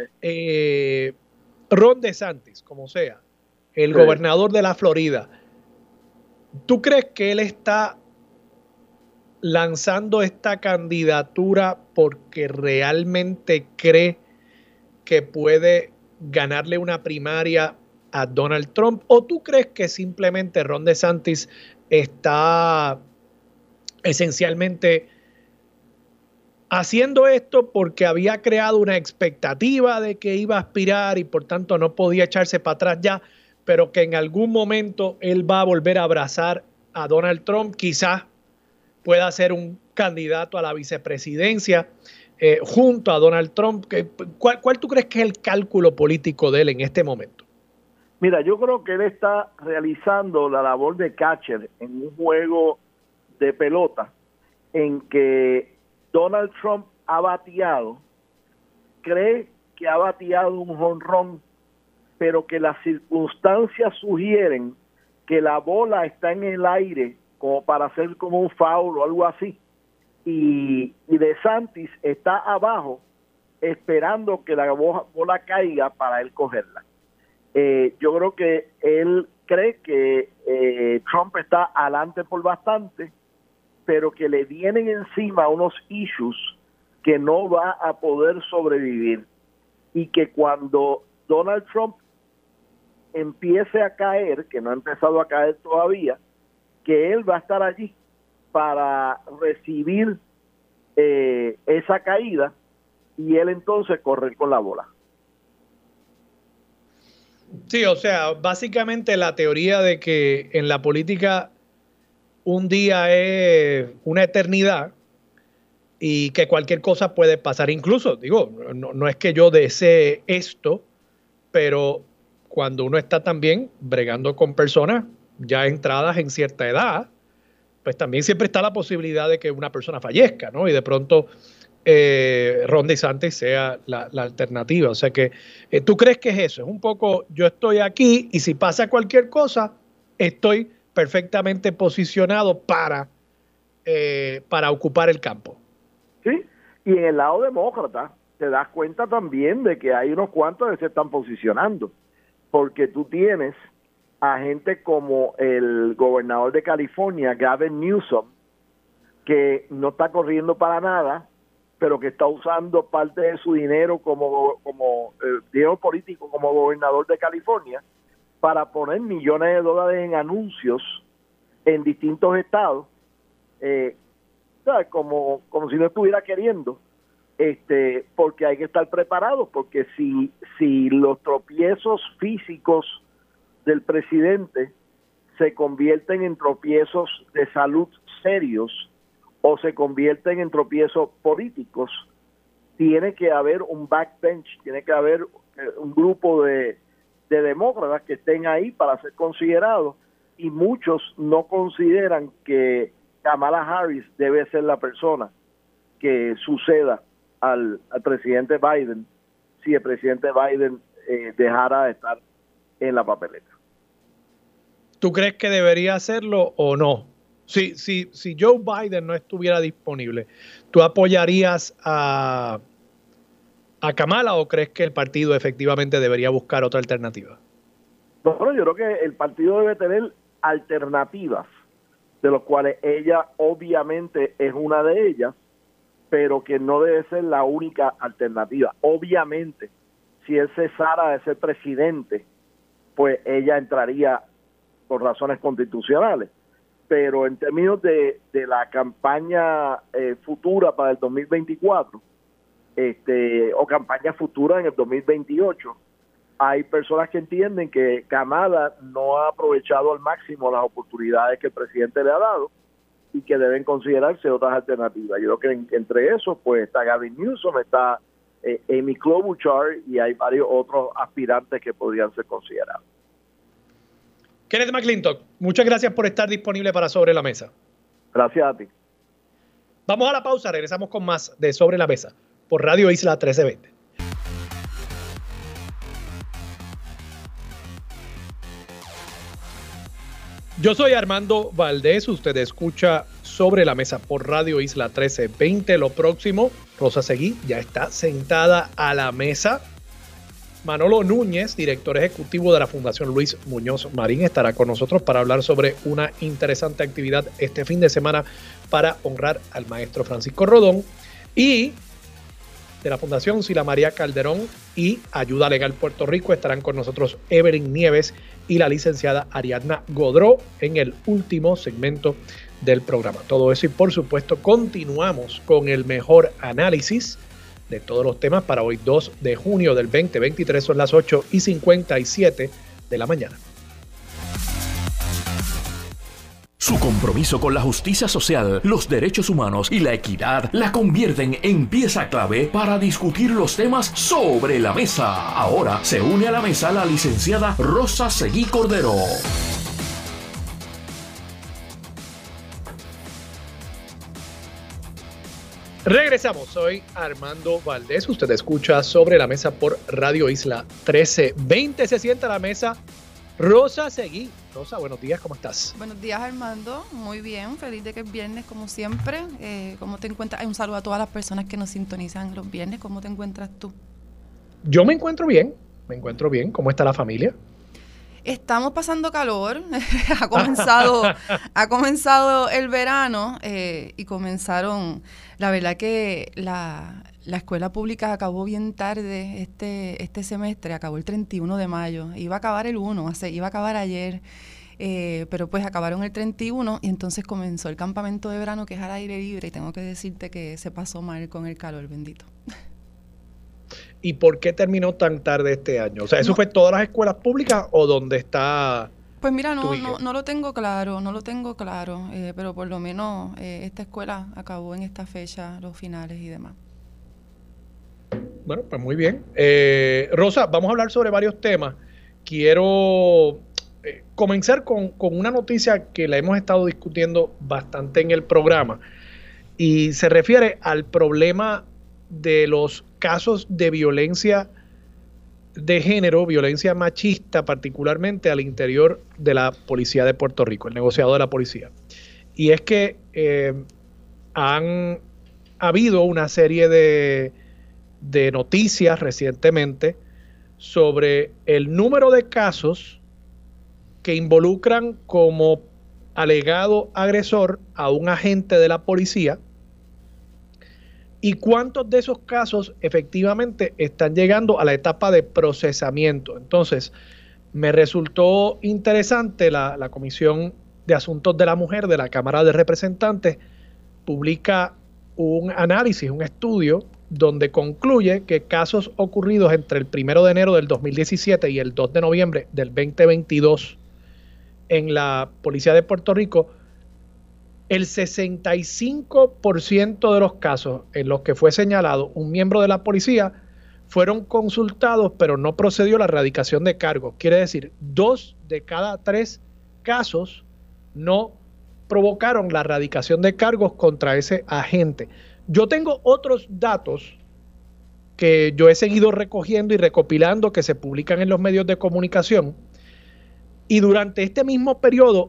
Ron DeSantis, como sea, el gobernador de la Florida, ¿tú crees que él está lanzando esta candidatura porque realmente cree que puede ganarle una primaria a Donald Trump? ¿O tú crees que simplemente Ron DeSantis está esencialmente haciendo esto porque había creado una expectativa de que iba a aspirar y por tanto no podía echarse para atrás ya, pero que en algún momento él va a volver a abrazar a Donald Trump? Quizás pueda ser un candidato a la vicepresidencia junto a Donald Trump. ¿Cuál tú crees que es el cálculo político de él en este momento? Mira, yo creo que él está realizando la labor de catcher en un juego de pelota en que Donald Trump ha bateado, cree que ha bateado un jonrón, pero que las circunstancias sugieren que la bola está en el aire como para hacer como un foul o algo así. Y DeSantis está abajo esperando que la bola caiga para él cogerla. Yo creo que él cree que Trump está adelante por bastante, pero que le vienen encima unos issues que no va a poder sobrevivir, y que cuando Donald Trump empiece a caer, que no ha empezado a caer todavía, que él va a estar allí para recibir esa caída y él entonces correr con la bola. Sí, o sea, básicamente la teoría de que en la política un día es una eternidad y que cualquier cosa puede pasar. Incluso, digo, no es que yo desee esto, pero cuando uno está también bregando con personas ya entradas en cierta edad, pues también siempre está la posibilidad de que una persona fallezca, ¿no? Y de pronto Ron DeSantis sea la alternativa. O sea que, ¿tú crees que es eso? Es un poco, yo estoy aquí y si pasa cualquier cosa, estoy perfectamente posicionado para ocupar el campo. Sí, y en el lado demócrata te das cuenta también de que hay unos cuantos que se están posicionando, porque tú tienes a gente como el gobernador de California, Gavin Newsom, que no está corriendo para nada, pero que está usando parte de su dinero como dinero político como gobernador de California para poner millones de dólares en anuncios en distintos estados, ¿sabes? Como si no estuviera queriendo, porque hay que estar preparados, porque si los tropiezos físicos del presidente se convierten en tropiezos de salud serios o se convierten en tropiezos políticos, tiene que haber un backbench, tiene que haber un grupo de demócratas que estén ahí para ser considerados, y muchos no consideran que Kamala Harris debe ser la persona que suceda al presidente Biden si el presidente Biden dejara de estar en la papeleta. ¿Tú crees que debería hacerlo o no? Si Joe Biden no estuviera disponible, ¿tú apoyarías a Kamala o crees que el partido efectivamente debería buscar otra alternativa? Bueno, yo creo que el partido debe tener alternativas, de los cuales ella obviamente es una de ellas, pero que no debe ser la única alternativa. Obviamente, si él cesara de ser presidente, pues ella entraría por razones constitucionales. Pero en términos de la campaña futura para el 2024, o campaña futura en el 2028, hay personas que entienden que Kamala no ha aprovechado al máximo las oportunidades que el presidente le ha dado y que deben considerarse otras alternativas. Yo creo que entre esos pues está Gavin Newsom, está Amy Klobuchar, y hay varios otros aspirantes que podrían ser considerados. Kenneth McClintock, muchas gracias por estar disponible para Sobre la Mesa. Gracias a ti. Vamos a la pausa, regresamos con más de Sobre la Mesa por Radio Isla 1320. Yo soy Armando Valdés, usted escucha Sobre la Mesa por Radio Isla 1320. Lo próximo, Rosa Seguí ya está sentada a la mesa. Manolo Núñez, director ejecutivo de la Fundación Luis Muñoz Marín, estará con nosotros para hablar sobre una interesante actividad este fin de semana para honrar al maestro Francisco Rodón. Y de la Fundación Sila María Calderón y Ayuda Legal Puerto Rico estarán con nosotros Evelyn Nieves y la licenciada Ariadna Godró en el último segmento del programa. Todo eso y por supuesto continuamos con el mejor análisis de todos los temas para hoy 2 de junio del 2023, son las 8:57 de la mañana. Su compromiso con la justicia social, los derechos humanos y la equidad la convierten en pieza clave para discutir los temas sobre la mesa. Ahora se une a la mesa la licenciada Rosa Seguí Cordero. Regresamos, soy Armando Valdés, usted escucha Sobre la Mesa por Radio Isla 1320, se sienta a la mesa Rosa Seguí. Rosa, buenos días, ¿cómo estás? Buenos días, Armando, muy bien, feliz de que es viernes como siempre. ¿Cómo te encuentras? Un saludo a todas las personas que nos sintonizan los viernes, ¿cómo te encuentras tú? Yo me encuentro bien, ¿cómo está la familia? Estamos pasando calor, ha comenzado el verano y comenzaron, la verdad que la escuela pública acabó bien tarde este semestre, acabó el 31 de mayo, iba a acabar el 1, iba a acabar ayer, pero pues acabaron el 31 y entonces comenzó el campamento de verano que es al aire libre y tengo que decirte que se pasó mal con el calor, bendito. ¿Y por qué terminó tan tarde este año? O sea, ¿eso fue todas las escuelas públicas o dónde está? Pues mira, no lo tengo claro, pero por lo menos esta escuela acabó en esta fecha, los finales y demás. Bueno, pues muy bien. Rosa, vamos a hablar sobre varios temas. Quiero comenzar con una noticia que la hemos estado discutiendo bastante en el programa y se refiere al problema de los casos de violencia de género, violencia machista, particularmente al interior de la Policía de Puerto Rico, el negociado de la policía. Y es que han habido una serie de noticias recientemente sobre el número de casos que involucran como alegado agresor a un agente de la policía y cuántos de esos casos efectivamente están llegando a la etapa de procesamiento. Entonces, me resultó interesante la Comisión de Asuntos de la Mujer de la Cámara de Representantes publica un análisis, un estudio, donde concluye que casos ocurridos entre el 1 de enero del 2017 y el 2 de noviembre del 2022 en la Policía de Puerto Rico, el 65% de los casos en los que fue señalado un miembro de la policía fueron consultados, pero no procedió la erradicación de cargos. Quiere decir, 2 de cada 3 casos no provocaron la erradicación de cargos contra ese agente. Yo tengo otros datos que yo he seguido recogiendo y recopilando que se publican en los medios de comunicación, y durante este mismo periodo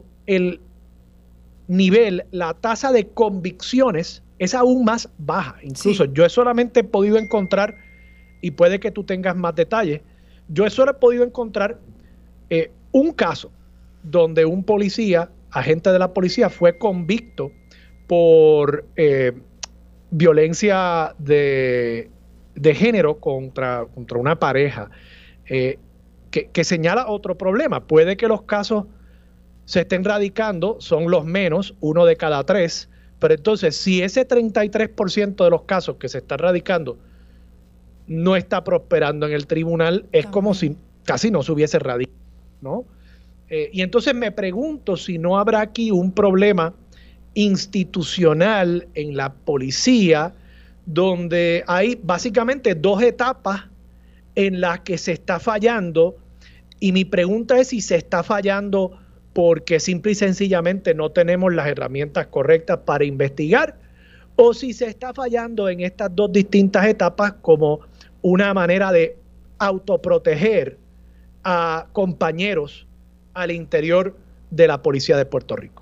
la tasa de convicciones es aún más baja. Incluso sí. Yo he solamente podido encontrar, y puede que tú tengas más detalles, yo he solo podido encontrar un caso donde un policía, agente de la policía, fue convicto por violencia de género contra una pareja, que señala otro problema. Puede que los casos se estén radicando, son los menos, 1 de cada 3, pero entonces si ese 33% de los casos que se están radicando no está prosperando en el tribunal, es como si casi no se hubiese radicado, ¿no? Y entonces me pregunto si no habrá aquí un problema institucional en la policía, donde hay básicamente 2 etapas en las que se está fallando, y mi pregunta es si se está fallando porque simple y sencillamente no tenemos las herramientas correctas para investigar, o si se está fallando en estas 2 distintas etapas como una manera de autoproteger a compañeros al interior de la Policía de Puerto Rico.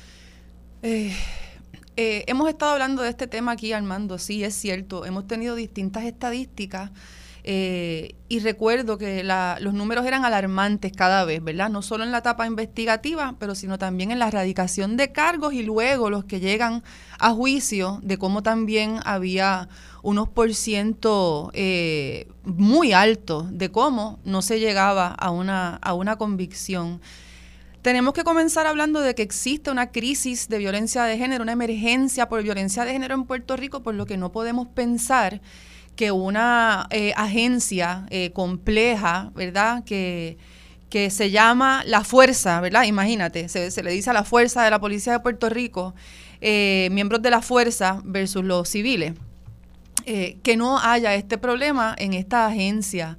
Hemos estado hablando de este tema aquí, Armando, sí, es cierto, hemos tenido distintas estadísticas y recuerdo que los números eran alarmantes cada vez, ¿verdad? No solo en la etapa investigativa, pero sino también en la erradicación de cargos y luego los que llegan a juicio, de cómo también había unos porcientos muy altos de cómo no se llegaba a una convicción. Tenemos que comenzar hablando de que existe una crisis de violencia de género, una emergencia por violencia de género en Puerto Rico, por lo que no podemos pensar que una agencia compleja, ¿verdad?, que que se llama la fuerza, ¿verdad? Imagínate, se le dice a la fuerza de la Policía de Puerto Rico, miembros de la fuerza versus los civiles, que no haya este problema en esta agencia.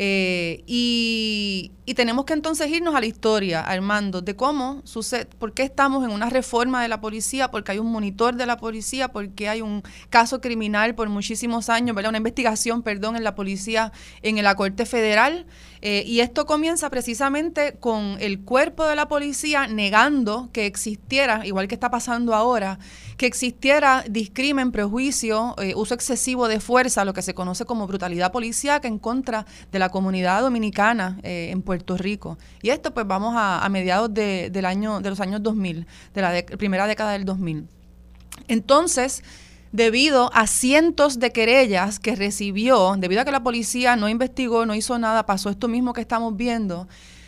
Y tenemos que entonces irnos a la historia, Armando, de cómo sucede, por qué estamos en una reforma de la policía, porque hay un monitor de la policía, porque hay un caso criminal por muchísimos años, ¿verdad? Una investigación, perdón, en la policía, en la Corte Federal, y esto comienza precisamente con el cuerpo de la policía negando que existiera, igual que está pasando ahora, que existiera discrimen, prejuicio, uso excesivo de fuerza, lo que se conoce como brutalidad policíaca en contra de la comunidad dominicana en Puerto Rico. Y esto pues vamos a mediados de los años 2000, de la primera década del 2000. Entonces, debido a cientos de querellas que recibió, debido a que la policía no investigó, no hizo nada, pasó esto mismo que estamos viendo,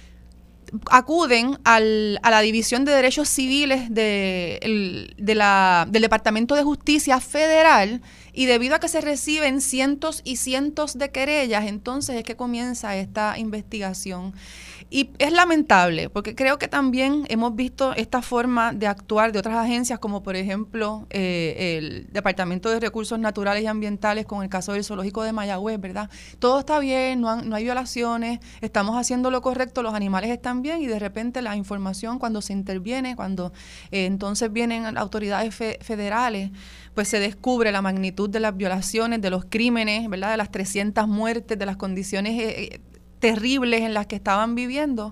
acuden a la División de Derechos Civiles del Departamento de Justicia Federal, y debido a que se reciben cientos y cientos de querellas, entonces es que comienza esta investigación. Y es lamentable, porque creo que también hemos visto esta forma de actuar de otras agencias, como por ejemplo el Departamento de Recursos Naturales y Ambientales con el caso del Zoológico de Mayagüez, ¿verdad? Todo está bien, no hay violaciones, estamos haciendo lo correcto, los animales están bien, y de repente la información cuando se interviene, cuando entonces vienen autoridades federales, pues se descubre la magnitud de las violaciones, de los crímenes, ¿verdad? De las 300 muertes, de las condiciones terribles en las que estaban viviendo,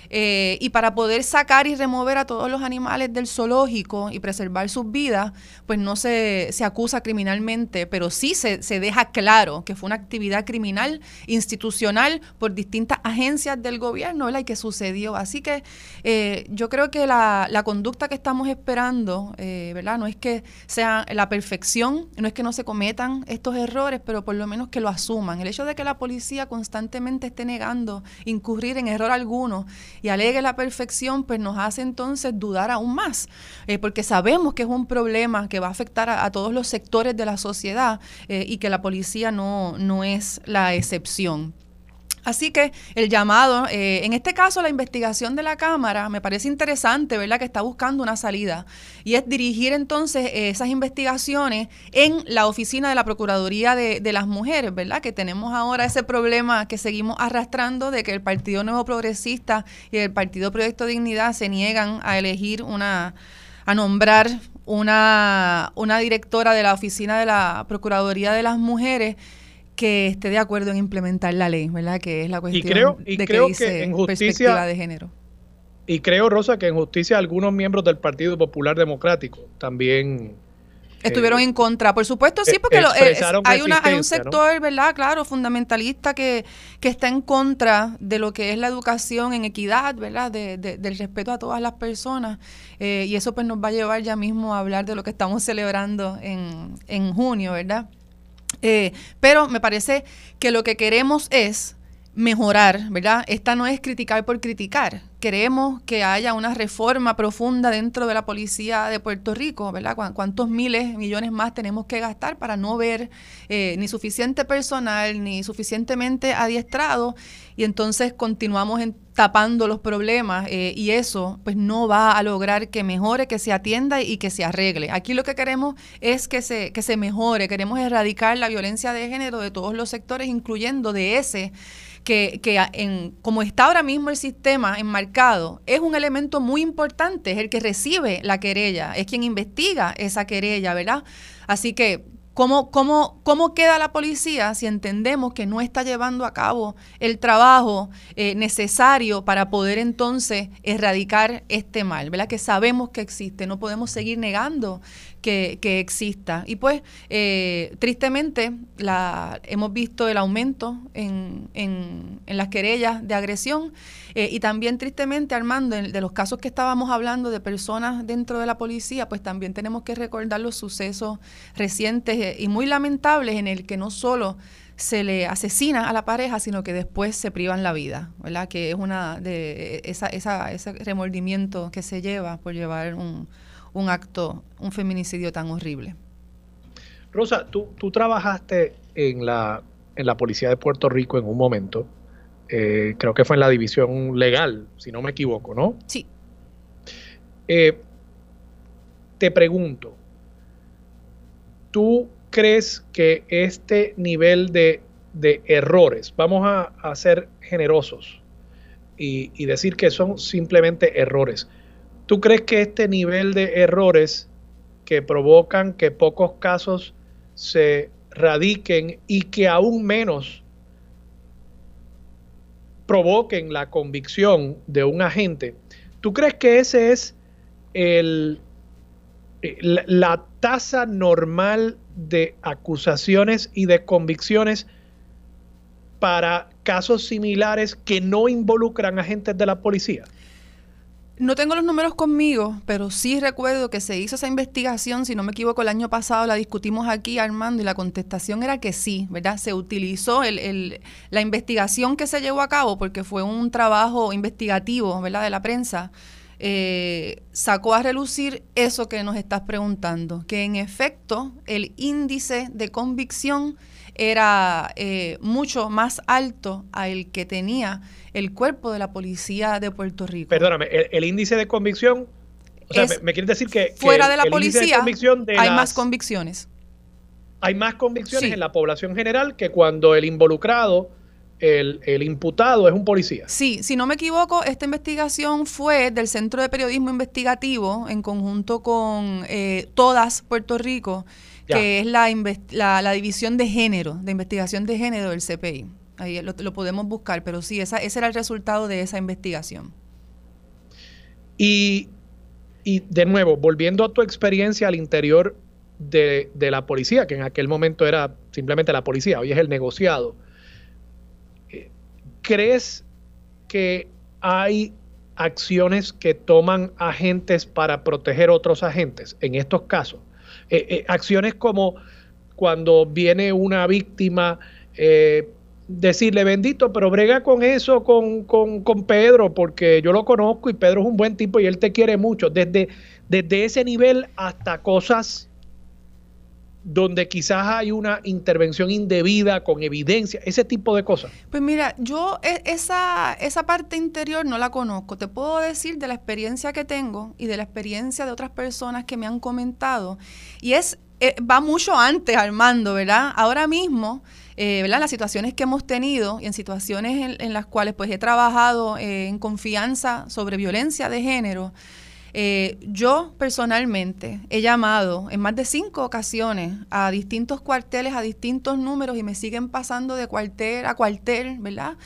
y para poder sacar y remover a todos los animales del zoológico y preservar sus vidas, pues no se acusa criminalmente, pero sí se deja claro que fue una actividad criminal institucional por distintas agencias del gobierno, ¿verdad? Y que sucedió. Así que yo creo que la conducta que estamos esperando, ¿verdad? No es que sea la perfección, no es que no se cometan estos errores, pero por lo menos que lo asuman. El hecho de que la policía constantemente esté negando incurrir en error alguno y alegue la perfección, pues nos hace entonces dudar aún más, porque sabemos que es un problema que va a afectar a todos los sectores de la sociedad, y que la policía no es la excepción. Así que el llamado, en este caso la investigación de la Cámara, me parece interesante, ¿verdad?, que está buscando una salida, y es dirigir entonces esas investigaciones en la oficina de la Procuraduría de las Mujeres, ¿verdad?, que tenemos ahora ese problema que seguimos arrastrando de que el Partido Nuevo Progresista y el Partido Proyecto Dignidad se niegan a elegir a nombrar una directora de la oficina de la Procuraduría de las Mujeres que esté de acuerdo en implementar la ley, ¿verdad? Que es la cuestión de que dice en justicia, perspectiva de género. Y creo, Rosa, que en justicia algunos miembros del Partido Popular Democrático también estuvieron en contra. Por supuesto, sí, porque hay un sector, ¿no?, ¿verdad? Claro, fundamentalista que está en contra de lo que es la educación en equidad, ¿verdad? Del respeto a todas las personas. Y eso pues nos va a llevar ya mismo a hablar de lo que estamos celebrando en junio, ¿verdad? Pero me parece que lo que queremos es mejorar, ¿verdad? Esta no es criticar por criticar. Queremos que haya una reforma profunda dentro de la policía de Puerto Rico, ¿verdad? ¿Cuántos millones más tenemos que gastar para no ver ni suficiente personal, ni suficientemente adiestrado? Y entonces continuamos tapando los problemas, y eso pues no va a lograr que mejore, que se atienda y que se arregle. Aquí lo que queremos es que se mejore, queremos erradicar la violencia de género de todos los sectores, incluyendo de ese que como está ahora mismo el sistema enmarcado, es un elemento muy importante, es el que recibe la querella, es quien investiga esa querella, ¿verdad? Así que, ¿cómo queda la policía si entendemos que no está llevando a cabo el trabajo necesario para poder entonces erradicar este mal, ¿verdad? Que sabemos que existe, no podemos seguir negando que exista. Y pues, tristemente, hemos visto el aumento en las querellas de agresión, y también tristemente, Armando, de los casos que estábamos hablando de personas dentro de la policía, pues también tenemos que recordar los sucesos recientes y muy lamentables en el que no solo se le asesina a la pareja, sino que después se privan la vida, ¿verdad? Que es ese remordimiento que se lleva por llevar un acto, un feminicidio tan horrible. Rosa, tú trabajaste en la Policía de Puerto Rico en un momento, Creo que fue en la división legal, si no me equivoco, ¿no? Sí. Te pregunto, ¿tú crees que este nivel de errores, vamos a ser generosos y decir que son simplemente errores, ¿tú crees que este nivel de errores que provocan que pocos casos se radiquen y que aún menos provoquen la convicción de un agente, ¿tú crees que ese es la tasa normal de acusaciones y de convicciones para casos similares que no involucran agentes de la policía? No tengo los números conmigo, pero sí recuerdo que se hizo esa investigación, si no me equivoco, el año pasado la discutimos aquí, Armando, y la contestación era que sí, ¿verdad? Se utilizó la investigación que se llevó a cabo, porque fue un trabajo investigativo, ¿verdad?, de la prensa, sacó a relucir eso que nos estás preguntando, que en efecto el índice de convicción era mucho más alto al que tenía el cuerpo de la policía de Puerto Rico. Perdóname, el índice de convicción, o sea, me quieres decir que fuera de la policía hay más convicciones. Hay más convicciones sí. en la población general que cuando el involucrado, el imputado es un policía. Sí, si no me equivoco, esta investigación fue del Centro de Periodismo Investigativo en conjunto con Todas Puerto Rico, que es la división de género, de investigación de género del CPI. Ahí lo podemos buscar, pero sí, ese era el resultado de esa investigación. Y de nuevo, volviendo a tu experiencia al interior de la policía, que en aquel momento era simplemente la policía, hoy es el negociado, ¿crees que hay acciones que toman agentes para proteger otros agentes en estos casos? Acciones como cuando viene una víctima, decirle, bendito, pero brega con eso con Pedro, porque yo lo conozco y Pedro es un buen tipo y él te quiere mucho, desde ese nivel hasta cosas donde quizás hay una intervención indebida con evidencia, ese tipo de cosas. Pues mira, yo esa parte interior no la conozco. Te puedo decir de la experiencia que tengo y de la experiencia de otras personas que me han comentado. Y va mucho antes, Armando, ¿verdad? Ahora mismo, ¿verdad? Las situaciones que hemos tenido y en situaciones en las cuales pues he trabajado en confianza sobre violencia de género, yo personalmente he llamado en más de 5 ocasiones a distintos cuarteles, a distintos números y me siguen pasando de cuartel a cuartel, ¿verdad?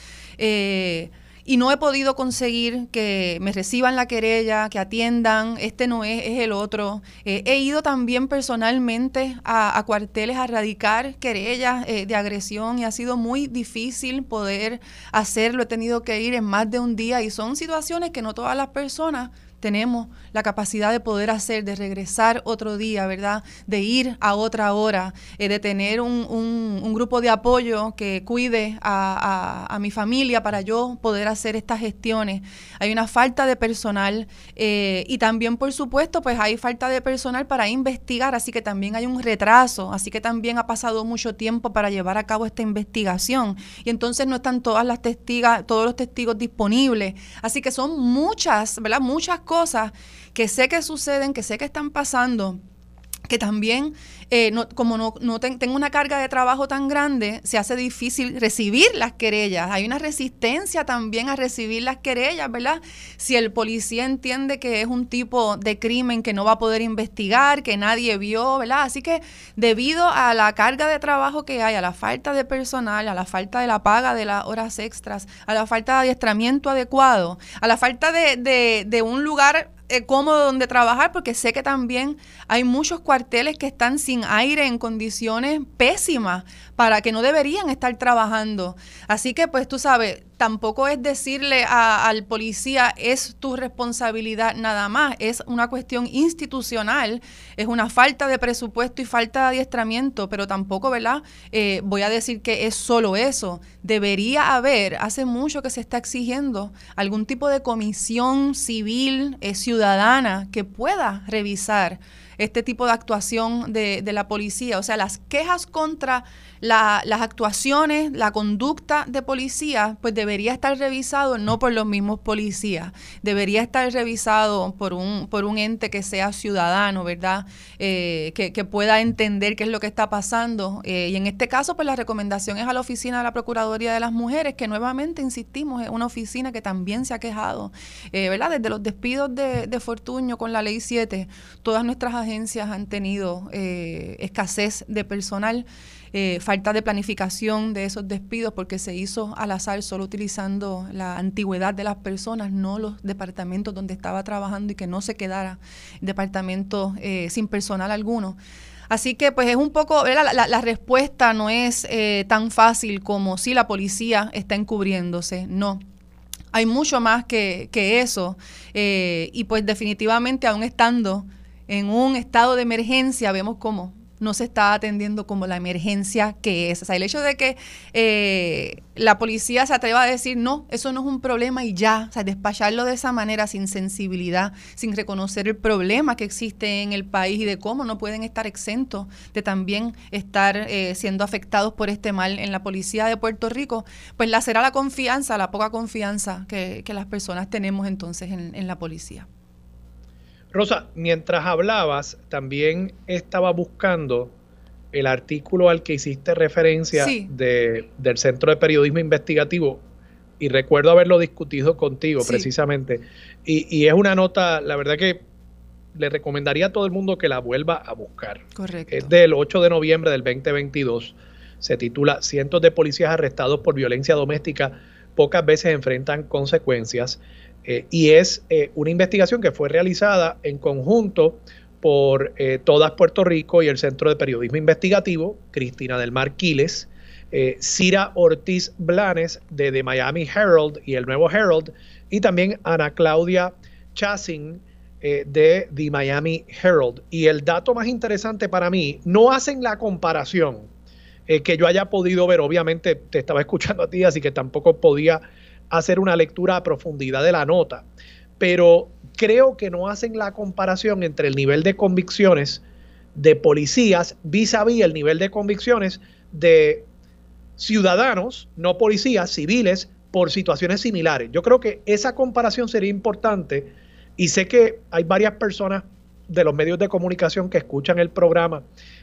Y no he podido conseguir que me reciban la querella, que atiendan, no es el otro. He ido también personalmente a cuarteles a radicar querellas de agresión y ha sido muy difícil poder hacerlo. He tenido que ir en más de un día y son situaciones que no todas las personas tenemos la capacidad de poder hacer, de regresar otro día, ¿verdad? De ir a otra hora, de tener un grupo de apoyo que cuide a mi familia para yo poder hacer estas gestiones. Hay una falta de personal y también, por supuesto, pues hay falta de personal para investigar, así que también hay un retraso, así que también ha pasado mucho tiempo para llevar a cabo esta investigación y entonces no están todos los testigos disponibles. Así que son muchas, ¿verdad? Muchas cosas que sé que suceden, que sé que están pasando, que también, tengo una carga de trabajo tan grande, se hace difícil recibir las querellas. Hay una resistencia también a recibir las querellas, ¿verdad? Si el policía entiende que es un tipo de crimen que no va a poder investigar, que nadie vio, ¿verdad? Así que debido a la carga de trabajo que hay, a la falta de personal, a la falta de la paga de las horas extras, a la falta de adiestramiento adecuado, a la falta de un lugar cómodo donde trabajar, porque sé que también hay muchos cuarteles que están sin aire en condiciones pésimas para que no deberían estar trabajando. Así que, pues tú sabes, tampoco es decirle al policía es tu responsabilidad nada más, es una cuestión institucional, es una falta de presupuesto y falta de adiestramiento, pero tampoco, ¿verdad? Voy a decir que es solo eso. Debería haber, hace mucho que se está exigiendo algún tipo de comisión civil ciudadana que pueda revisar este tipo de actuación de la policía. O sea, las quejas contra las actuaciones, la conducta de policía, pues debería estar revisado no por los mismos policías, debería estar revisado por un ente que sea ciudadano, ¿verdad? Que pueda entender qué es lo que está pasando. Y en este caso, pues la recomendación es a la Oficina de la Procuraduría de las Mujeres, que nuevamente, insistimos, es una oficina que también se ha quejado, ¿verdad? Desde los despidos de Fortuño con la Ley 7, todas nuestras agencias han tenido escasez de personal, falta de planificación de esos despidos porque se hizo al azar, solo utilizando la antigüedad de las personas, no los departamentos donde estaba trabajando, y que no se quedara departamento sin personal alguno. Así que pues es un poco, la respuesta no es tan fácil como si la policía está encubriéndose, no. Hay mucho más que eso, y pues definitivamente, aún estando en un estado de emergencia, vemos cómo no se está atendiendo como la emergencia que es. O sea, el hecho de que la policía se atreva a decir, no, eso no es un problema y ya, o sea, despacharlo de esa manera, sin sensibilidad, sin reconocer el problema que existe en el país y de cómo no pueden estar exentos de también estar siendo afectados por este mal en la policía de Puerto Rico, pues lacera la confianza, la poca confianza que las personas tenemos entonces en la policía. Rosa, mientras hablabas, también estaba buscando el artículo al que hiciste referencia, sí, del Centro de Periodismo Investigativo, y recuerdo haberlo discutido contigo, sí, precisamente. Y es una nota, la verdad que le recomendaría a todo el mundo que la vuelva a buscar. Correcto. Es del 8 de noviembre del 2022. Se titula "Cientos de policías arrestados por violencia doméstica pocas veces enfrentan consecuencias". Y es una investigación que fue realizada en conjunto por Todas Puerto Rico y el Centro de Periodismo Investigativo, Cristina del Mar Quiles, Cira Ortiz Blanes de The Miami Herald y el Nuevo Herald, y también Ana Claudia Chassin de The Miami Herald. Y el dato más interesante para mí, no hacen la comparación que yo haya podido ver, obviamente te estaba escuchando a ti, así que tampoco podía hacer una lectura a profundidad de la nota, pero creo que no hacen la comparación entre el nivel de convicciones de policías vis a vis el nivel de convicciones de ciudadanos, no policías, civiles, por situaciones similares. Yo creo que esa comparación sería importante, y sé que hay varias personas de los medios de comunicación que escuchan el programa,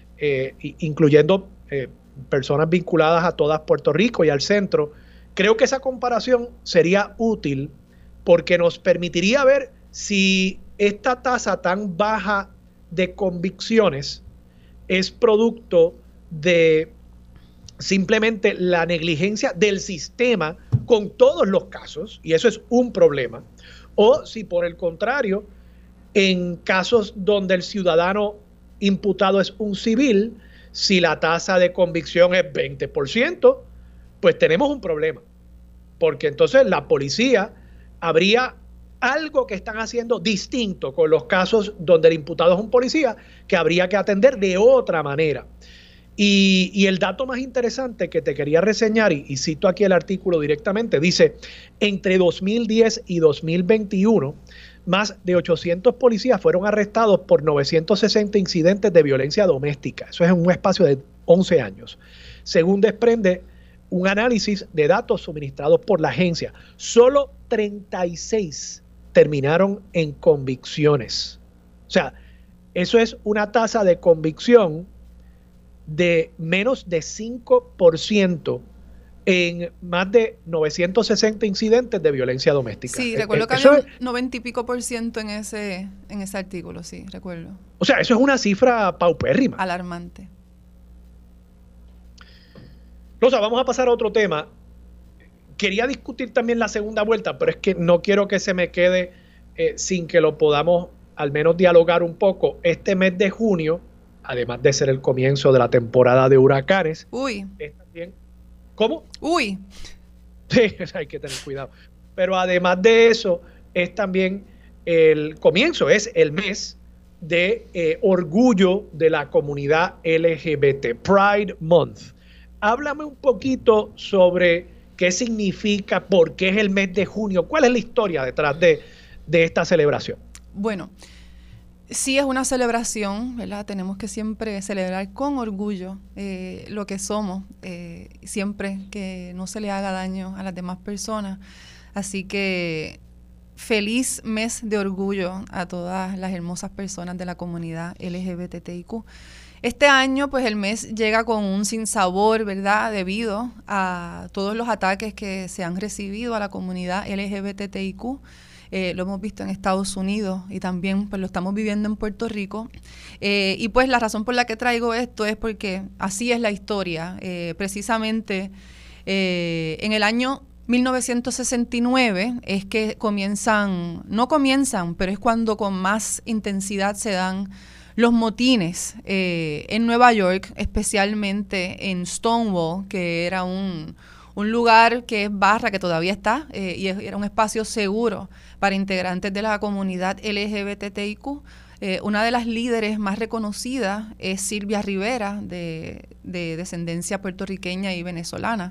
incluyendo personas vinculadas a Todas Puerto Rico y al centro. Creo que esa comparación sería útil porque nos permitiría ver si esta tasa tan baja de convicciones es producto de simplemente la negligencia del sistema con todos los casos, y eso es un problema, o si por el contrario, en casos donde el ciudadano imputado es un civil, si la tasa de convicción es 20%, pues tenemos un problema, porque entonces la policía habría algo que están haciendo distinto con los casos donde el imputado es un policía, que habría que atender de otra manera. Y el dato más interesante que te quería reseñar, y cito aquí el artículo directamente, dice: entre 2010 y 2021, más de 800 policías fueron arrestados por 960 incidentes de violencia doméstica. Eso es en un espacio de 11 años. Según desprende un análisis de datos suministrados por la agencia, solo 36 terminaron en convicciones. O sea, eso es una tasa de convicción de menos de 5% en más de 960 incidentes de violencia doméstica. Sí, recuerdo que había un 90 y pico % en ese artículo, sí, recuerdo. O sea, eso es una cifra paupérrima. Alarmante. Rosa, vamos a pasar a otro tema. Quería discutir también la segunda vuelta, pero es que no quiero que se me quede sin que lo podamos al menos dialogar un poco. Este mes de junio, además de ser el comienzo de la temporada de huracanes. Uy. Es también, ¿cómo? Uy. Sí, hay que tener cuidado. Pero además de eso, es también el comienzo, es el mes de orgullo de la comunidad LGBT, Pride Month. Háblame un poquito sobre qué significa, por qué es el mes de junio, cuál es la historia detrás de esta celebración. Bueno, Sí, es una celebración, ¿verdad? Tenemos que siempre celebrar con orgullo lo que somos, siempre que no se le haga daño a las demás personas. Así que feliz mes de orgullo a todas las hermosas personas de la comunidad LGBTIQ. Este año, pues el mes llega con un sinsabor, ¿verdad? Debido a todos los ataques que se han recibido a la comunidad LGBTIQ. Lo hemos visto en Estados Unidos y también pues lo estamos viviendo en Puerto Rico. Y pues la razón por la que traigo esto es porque así es la historia. Precisamente en el año 1969 es que no comienzan, pero es cuando con más intensidad se dan los motines en Nueva York, especialmente en Stonewall, que era un lugar que es barra, que todavía está, y era un espacio seguro para integrantes de la comunidad LGBTIQ. Una de las líderes más reconocidas es Sylvia Rivera, de descendencia puertorriqueña y venezolana,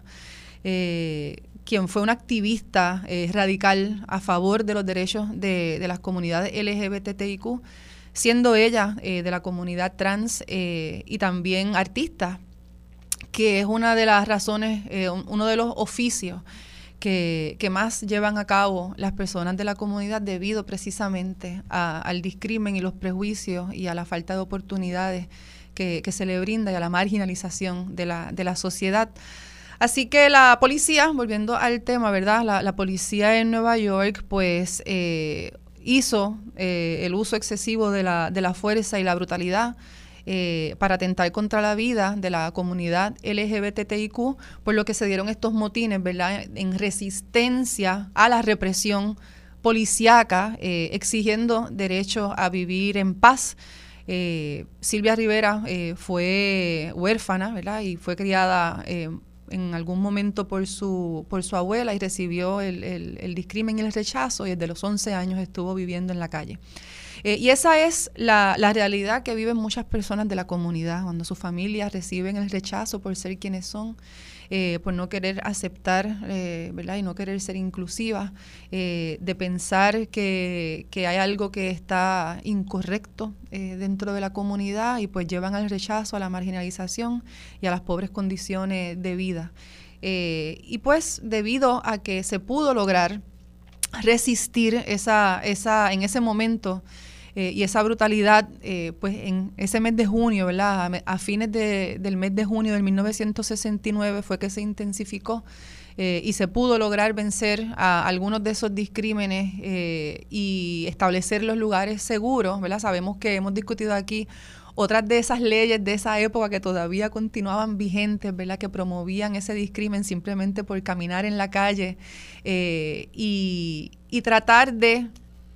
quien fue una activista radical a favor de los derechos de las comunidades LGBTIQ, siendo ella de la comunidad trans y también artista, que es una de las razones, uno de los oficios que más llevan a cabo las personas de la comunidad debido precisamente al discrimen y los prejuicios y a la falta de oportunidades que se le brinda y a la marginalización de la sociedad. Así que la policía, volviendo al tema, ¿verdad? La policía en Nueva York, pues hizo el uso excesivo de la fuerza y la brutalidad para atentar contra la vida de la comunidad LGBTIQ, por lo que se dieron estos motines, ¿verdad?, en resistencia a la represión policíaca, exigiendo derecho a vivir en paz. Sylvia Rivera fue huérfana, ¿verdad?, y fue criada en algún momento por su abuela y recibió el discrimen y el rechazo, y desde los 11 años estuvo viviendo en la calle. Y esa es la realidad que viven muchas personas de la comunidad, cuando sus familias reciben el rechazo por ser quienes son, por no querer aceptar, ¿verdad?, y no querer ser inclusivas, de pensar que hay algo que está incorrecto dentro de la comunidad, y pues llevan al rechazo, a la marginalización y a las pobres condiciones de vida. Y pues debido a que se pudo lograr resistir en ese momento y esa brutalidad, pues en ese mes de junio, ¿verdad? A fines del mes de junio del 1969 fue que se intensificó y se pudo lograr vencer a algunos de esos discrímenes y establecer los lugares seguros, ¿verdad? Sabemos que hemos discutido aquí otras de esas leyes de esa época que todavía continuaban vigentes, ¿verdad?, que promovían ese discrimen simplemente por caminar en la calle y tratar de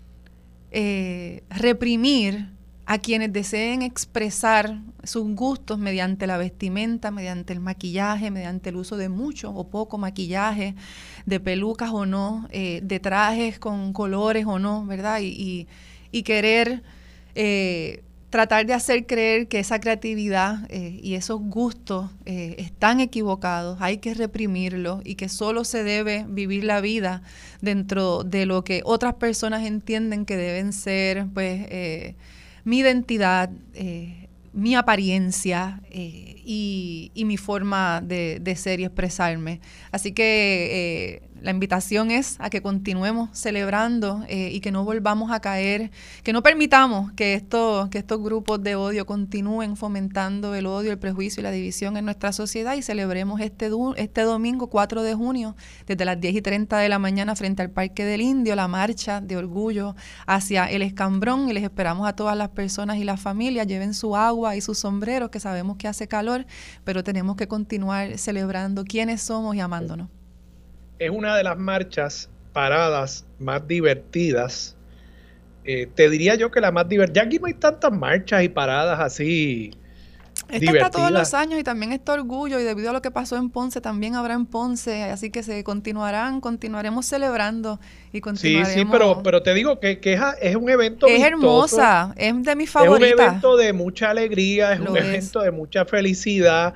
reprimir a quienes deseen expresar sus gustos mediante la vestimenta, mediante el maquillaje, mediante el uso de mucho o poco maquillaje, de pelucas o no, de trajes con colores o no, ¿verdad? Y querer tratar de hacer creer que esa creatividad y esos gustos están equivocados, hay que reprimirlos y que solo se debe vivir la vida dentro de lo que otras personas entienden que deben ser, pues, mi identidad, mi apariencia y mi forma de ser y expresarme. Así que la invitación es a que continuemos celebrando y que no volvamos a caer, que no permitamos que estos grupos de odio continúen fomentando el odio, el prejuicio y la división en nuestra sociedad, y celebremos este domingo 4 de junio desde las 10:30 de la mañana frente al Parque del Indio la marcha de orgullo hacia el Escambrón, y les esperamos a todas las personas y las familias. Lleven su agua y sus sombreros, que sabemos que hace calor, pero tenemos que continuar celebrando quiénes somos y amándonos. Es una de las marchas, paradas más divertidas. Te diría yo que la más divertida. Ya aquí no hay tantas marchas y paradas así divertidas. Está todos los años, y también está orgullo, y debido a lo que pasó en Ponce, también habrá en Ponce, así que continuaremos celebrando y continuaremos. Sí, pero te digo que es un evento es vistoso, hermosa, es de mis favoritas. Es un evento de mucha alegría, es un evento de mucha felicidad.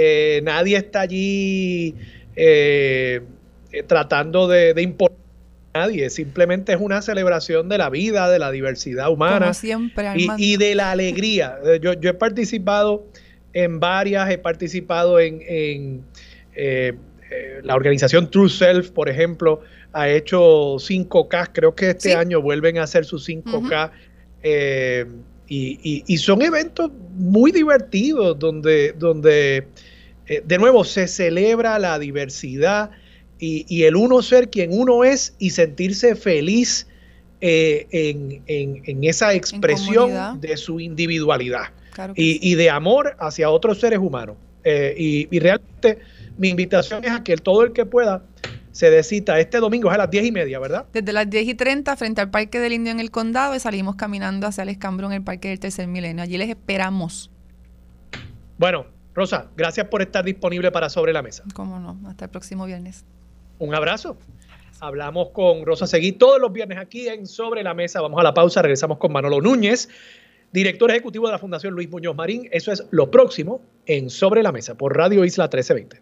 Nadie está allí tratando de imponer nadie, simplemente es una celebración de la vida, de la diversidad humana. Como siempre, y de la alegría. Yo he participado en varias, he participado en la organización True Self, por ejemplo, ha hecho 5K, creo que este año vuelven a hacer sus 5K, y son eventos muy divertidos donde de nuevo se celebra la diversidad y el uno ser quien uno es y sentirse feliz en esa expresión de su individualidad, claro y de amor hacia otros seres humanos. Y realmente mi invitación es a que todo el que pueda se dé cita este domingo, es a las 10:30, ¿verdad? Desde las 10:30 frente al Parque del Indio en el Condado y salimos caminando hacia el Escambro en el Parque del Tercer Milenio. Allí les esperamos. Bueno, Rosa, gracias por estar disponible para Sobre la Mesa. Cómo no, hasta el próximo viernes. Un abrazo. Hablamos con Rosa Seguí todos los viernes aquí en Sobre la Mesa. Vamos a la pausa, regresamos con Manolo Núñez, director ejecutivo de la Fundación Luis Muñoz Marín. Eso es lo próximo en Sobre la Mesa por Radio Isla 1320.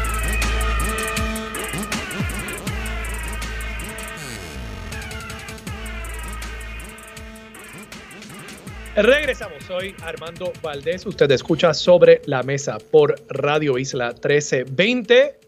Regresamos, soy Armando Valdés, usted escucha Sobre la Mesa por Radio Isla 1320.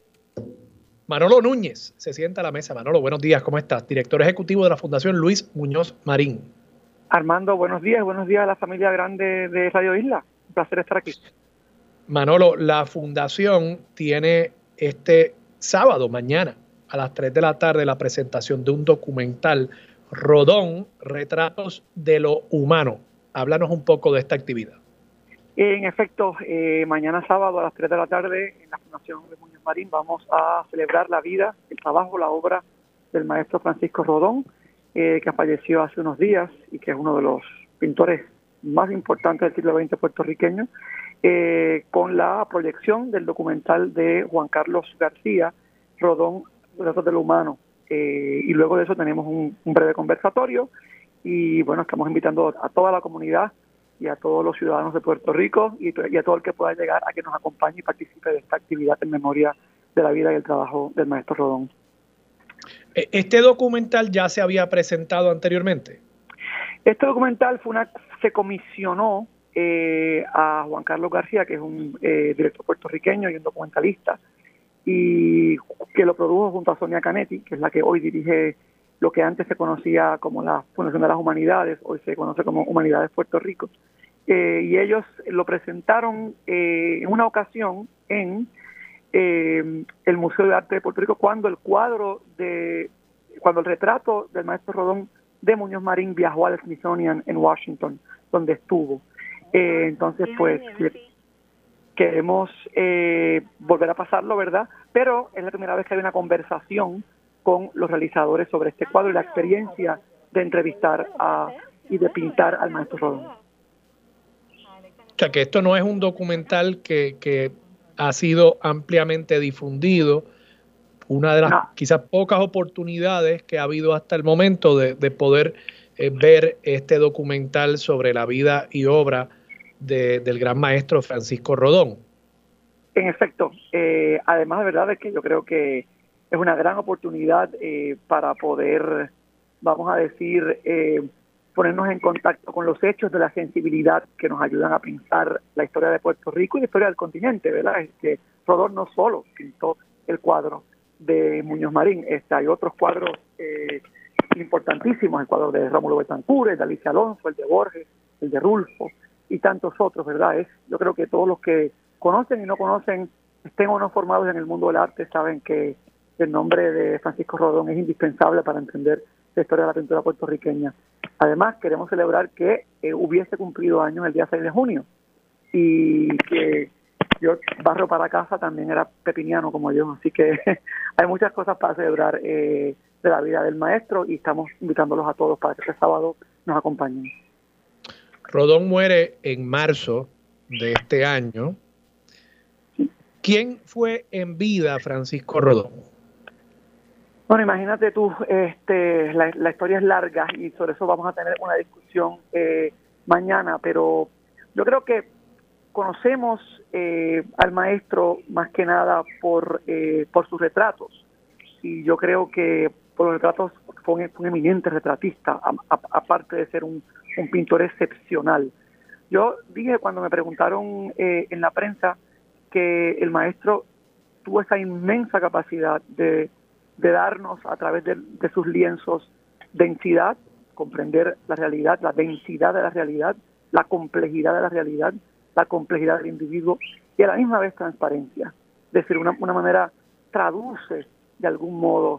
Manolo Núñez se sienta a la mesa. Manolo, buenos días, ¿cómo estás? Director ejecutivo de la Fundación Luis Muñoz Marín. Armando, buenos días a la familia grande de Radio Isla. Un placer estar aquí. Manolo, la Fundación tiene este sábado, mañana, a las 3 de la tarde, la presentación de un documental, Rodón, Retratos de lo Humano. Háblanos un poco de esta actividad. En efecto, mañana sábado a las 3 de la tarde en la Fundación Luis Muñoz Marín vamos a celebrar la vida, el trabajo, la obra del maestro Francisco Rodón, que falleció hace unos días y que es uno de los pintores más importantes del siglo XX puertorriqueño, con la proyección del documental de Juan Carlos García, Rodón, Retratos de lo Humano. Y luego de eso tenemos un breve conversatorio y bueno, estamos invitando a toda la comunidad y a todos los ciudadanos de Puerto Rico y a todo el que pueda llegar a que nos acompañe y participe de esta actividad en memoria de la vida y el trabajo del maestro Rodón. ¿Este documental ya se había presentado anteriormente? Este documental se comisionó a Juan Carlos García, que es un director puertorriqueño y un documentalista, y que lo produjo junto a Sonia Canetti, que es la que hoy dirige lo que antes se conocía como la Fundación de las Humanidades, hoy se conoce como Humanidades Puerto Rico, y ellos lo presentaron en una ocasión en el Museo de Arte de Puerto Rico, cuando el retrato del maestro Rodón de Muñoz Marín viajó al Smithsonian en Washington, donde estuvo. Entonces, pues, queremos volver a pasarlo, ¿verdad? Pero es la primera vez que hay una conversación con los realizadores sobre este cuadro y la experiencia de entrevistar y de pintar al maestro Rodón. O sea, que esto no es un documental que ha sido ampliamente difundido. Una de las quizás pocas oportunidades que ha habido hasta el momento de poder ver este documental sobre la vida y obra del gran maestro Francisco Rodón. En efecto, además de verdad es que yo creo que es una gran oportunidad para poder, vamos a decir, ponernos en contacto con los hechos de la sensibilidad que nos ayudan a pensar la historia de Puerto Rico y la historia del continente, ¿verdad? Rodón no solo pintó el cuadro de Muñoz Marín, hay otros cuadros importantísimos, el cuadro de Rómulo Betancourt, el de Alicia Alonso, el de Borges, el de Rulfo y tantos otros, ¿verdad? Yo creo que todos los que conocen y no conocen, estén o no formados en el mundo del arte, saben que el nombre de Francisco Rodón es indispensable para entender la historia de la pintura puertorriqueña. Además, queremos celebrar que hubiese cumplido años el día 6 de junio y que yo, barrio para casa, también era pepiniano como yo, así que hay muchas cosas para celebrar de la vida del maestro y estamos invitándolos a todos para que este sábado nos acompañen. Rodón muere en marzo de este año. ¿Quién fue en vida Francisco Rodón? Bueno, imagínate tú, la historia es larga y sobre eso vamos a tener una discusión mañana, pero yo creo que conocemos al maestro más que nada por sus retratos y yo creo que por los retratos, fue un eminente retratista, aparte de ser un pintor excepcional. Yo dije cuando me preguntaron en la prensa que el maestro tuvo esa inmensa capacidad de darnos a través de sus lienzos densidad, comprender la realidad, la densidad de la realidad, la complejidad de la realidad, la complejidad del individuo y a la misma vez transparencia. Es decir, una manera traduce de algún modo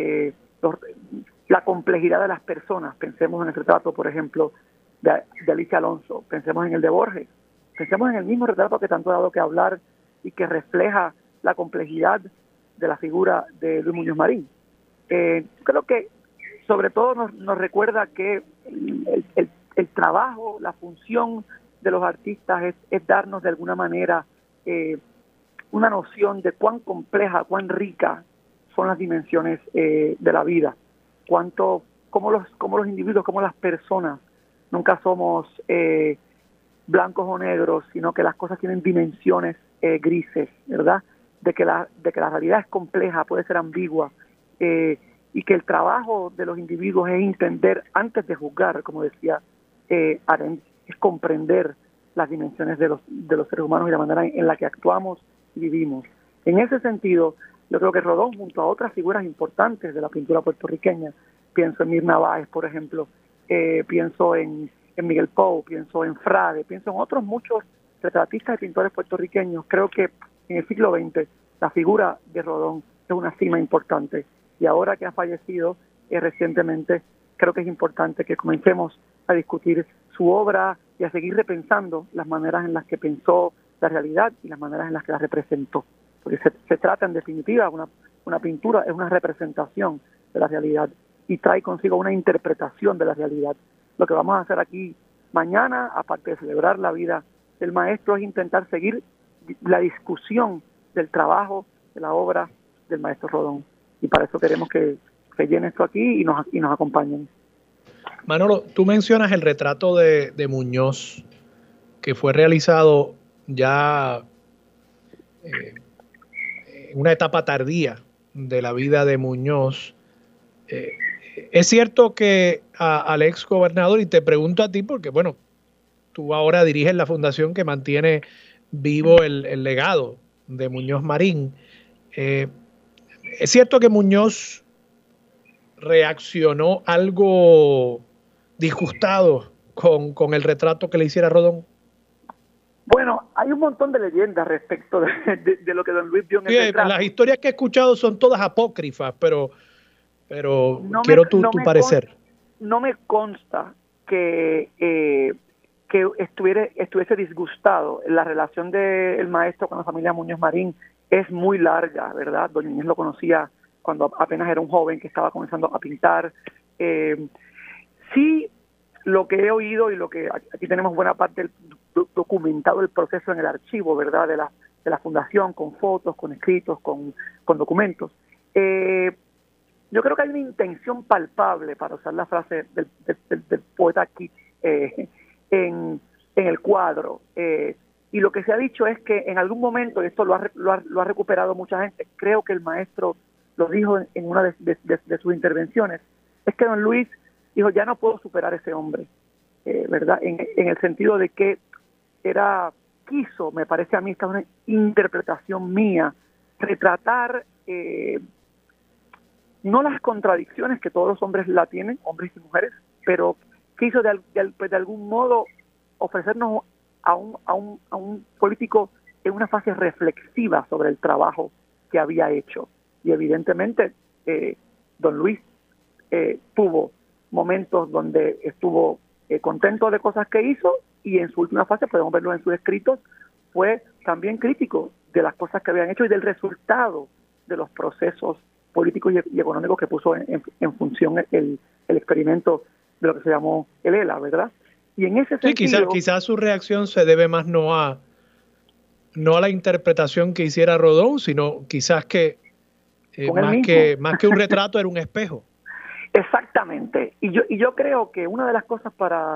la complejidad de las personas. Pensemos en el retrato, por ejemplo, de Alicia Alonso, pensemos en el de Borges, pensemos en el mismo retrato que tanto ha dado que hablar y que refleja la complejidad de la figura de Luis Muñoz Marín. Creo que sobre todo nos recuerda que el trabajo, la función de los artistas es darnos de alguna manera una noción de cuán compleja, cuán rica son las dimensiones de la vida, cómo los individuos, cómo las personas nunca somos blancos o negros, sino que las cosas tienen dimensiones grises, ¿verdad? De que la realidad es compleja, puede ser ambigua, y que el trabajo de los individuos es entender antes de juzgar, como decía Arendt, es comprender las dimensiones de los seres humanos y la manera en la que actuamos y vivimos. En ese sentido, yo creo que Rodón, junto a otras figuras importantes de la pintura puertorriqueña, pienso en Mirna Báez, por ejemplo, pienso en Miguel Pou, pienso en Frade, pienso en otros muchos retratistas y pintores puertorriqueños. Creo que en el siglo XX la figura de Rodón es una cima importante, y ahora que ha fallecido recientemente, creo que es importante que comencemos a discutir su obra y a seguir repensando las maneras en las que pensó la realidad y las maneras en las que la representó, porque se trata en definitiva, una pintura es una representación de la realidad y trae consigo una interpretación de la realidad. Lo que vamos a hacer aquí mañana, aparte de celebrar la vida del maestro, es intentar seguir la discusión del trabajo, de la obra del maestro Rodón, y para eso queremos que se llene esto aquí y nos acompañen. Manolo, tú mencionas el retrato de Muñoz, que fue realizado ya en una etapa tardía de la vida de Muñoz. Es cierto que al ex gobernador, y te pregunto a ti porque, bueno, tú ahora diriges la fundación que mantiene vivo el legado de Muñoz Marín. Es cierto que Muñoz reaccionó algo disgustado con el retrato que le hiciera Rodón. Bueno, hay un montón de leyendas respecto de lo que don Luis vio en el retrato. Las historias que he escuchado son todas apócrifas, pero no quiero tu parecer. No me consta que estuviese disgustado. La relación del maestro con la familia Muñoz Marín es muy larga, ¿verdad? Doña Inés lo conocía cuando apenas era un joven que estaba comenzando a pintar. Sí, lo que he oído y lo que aquí tenemos buena parte documentado el proceso en el archivo, ¿verdad? De la fundación, con fotos, con escritos, con documentos. Yo creo que hay una intención palpable, para usar la frase del poeta aquí, en el cuadro. Y lo que se ha dicho es que en algún momento, y esto lo ha recuperado mucha gente, creo que el maestro lo dijo en una de sus intervenciones, es que don Luis dijo, ya no puedo superar a ese hombre, ¿verdad? En el sentido de que quiso, me parece a mí, esta es una interpretación mía, retratar no las contradicciones que todos los hombres la tienen, hombres y mujeres, pero quiso de algún modo ofrecernos a un político en una fase reflexiva sobre el trabajo que había hecho. Y evidentemente don Luis tuvo momentos donde estuvo contento de cosas que hizo, y en su última fase, podemos verlo en sus escritos, fue también crítico de las cosas que habían hecho y del resultado de los procesos políticos y económicos que puso en función el experimento de lo que se llamó el ELA, ¿verdad? Y en ese sentido, sí, quizás su reacción se debe más no a la interpretación que hiciera Rodón, sino quizás que más que un retrato era un espejo. Exactamente. Y yo creo que una de las cosas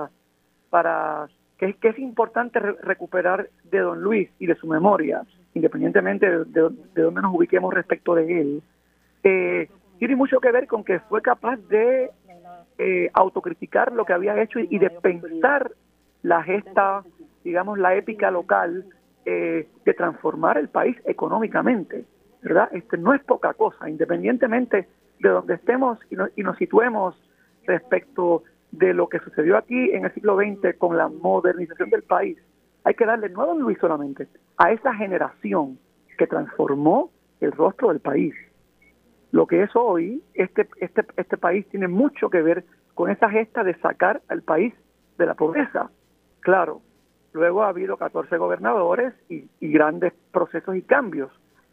que es importante recuperar de don Luis y de su memoria, independientemente de dónde nos ubiquemos respecto de él, tiene mucho que ver con que fue capaz de autocriticar lo que había hecho y de pensar la gesta, digamos, la épica local de transformar el país económicamente, ¿verdad? No es poca cosa, independientemente de donde estemos y nos situemos respecto de lo que sucedió aquí en el siglo XX con la modernización del país. Hay que darle, no a don Luis solamente, a esa generación que transformó el rostro del país. Lo que es hoy, este país tiene mucho que ver con esa gesta de sacar al país de la pobreza. Claro, luego ha habido 14 gobernadores y grandes procesos y cambios.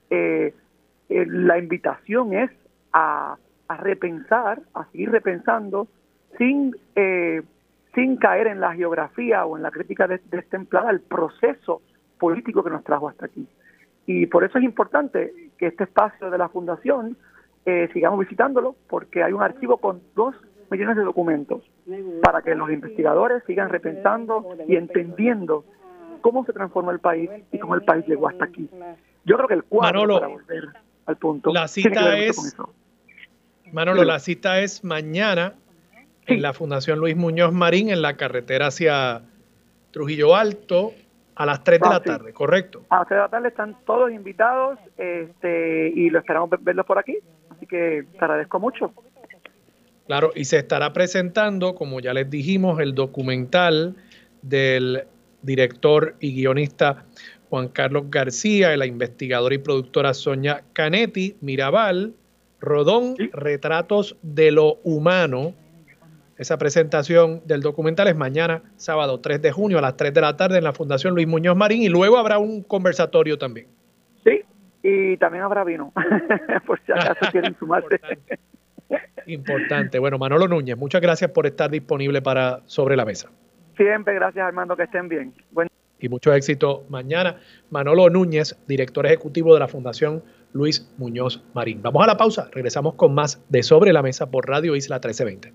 La invitación es a repensar, a seguir repensando, sin caer en la geografía o en la crítica destemplada el proceso político que nos trajo hasta aquí. Y por eso es importante que este espacio de la Fundación sigamos visitándolo, porque hay un archivo con 2 millones de documentos para que los investigadores sigan repensando y entendiendo cómo se transformó el país y cómo el país llegó hasta aquí. Yo creo que el cuadro, Manolo, para volver al punto, la cita es, Manolo, sí. la cita es mañana en la Fundación Luis Muñoz Marín, en la carretera hacia Trujillo Alto, a las 3 de la tarde, ¿correcto? A las 3 de la tarde están todos invitados y lo esperamos verlos por aquí, así que te agradezco mucho. Claro, y se estará presentando, como ya les dijimos, el documental del director y guionista Juan Carlos García, de la investigadora y productora Sonia Canetti, Mirabal, Rodón, sí. Retratos de lo Humano. Esa presentación del documental es mañana, sábado 3 de junio, a las 3 de la tarde en la Fundación Luis Muñoz Marín, y luego habrá un conversatorio también. Sí, y también habrá vino, por si acaso quieren sumarse. Importante. Bueno, Manolo Núñez, muchas gracias por estar disponible para Sobre la Mesa. Siempre, gracias Armando, que estén bien. Y mucho éxito mañana. Manolo Núñez, director ejecutivo de la Fundación Luis Muñoz Marín. Vamos a la pausa, regresamos con más de Sobre la Mesa por Radio Isla 1320.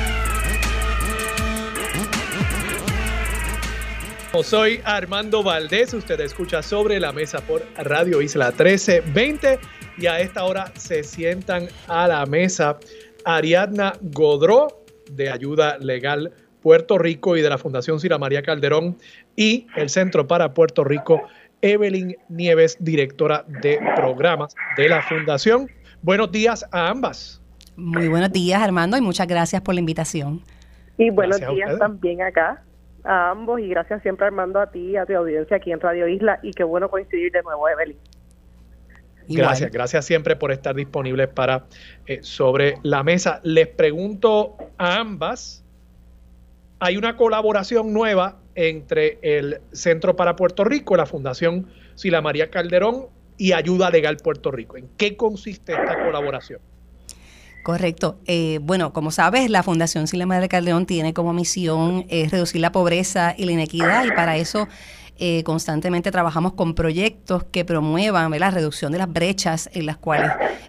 Soy Armando Valdés, usted escucha Sobre la Mesa por Radio Isla 1320 y a esta hora se sientan a la mesa Ariadna Godró de Ayuda Legal Puerto Rico y de la Fundación Sila María Calderón y el Centro para Puerto Rico, Evelyn Nieves, directora de programas de la Fundación. Buenos días a ambas. Muy buenos días, Armando, y muchas gracias por la invitación. Y buenos días también acá a ambos, y gracias siempre, Armando, a ti y a tu audiencia aquí en Radio Isla, y qué bueno coincidir de nuevo, Evelyn. Gracias siempre por estar disponibles para Sobre la Mesa. Les pregunto a ambas, hay una colaboración nueva entre el Centro para Puerto Rico, la Fundación Sila María Calderón y Ayuda Legal Puerto Rico. ¿En qué consiste esta colaboración? Correcto. Bueno, como sabes, la Fundación Sila María Calderón tiene como misión reducir la pobreza y la inequidad, y para eso constantemente trabajamos con proyectos que promuevan la reducción de las brechas en las cuales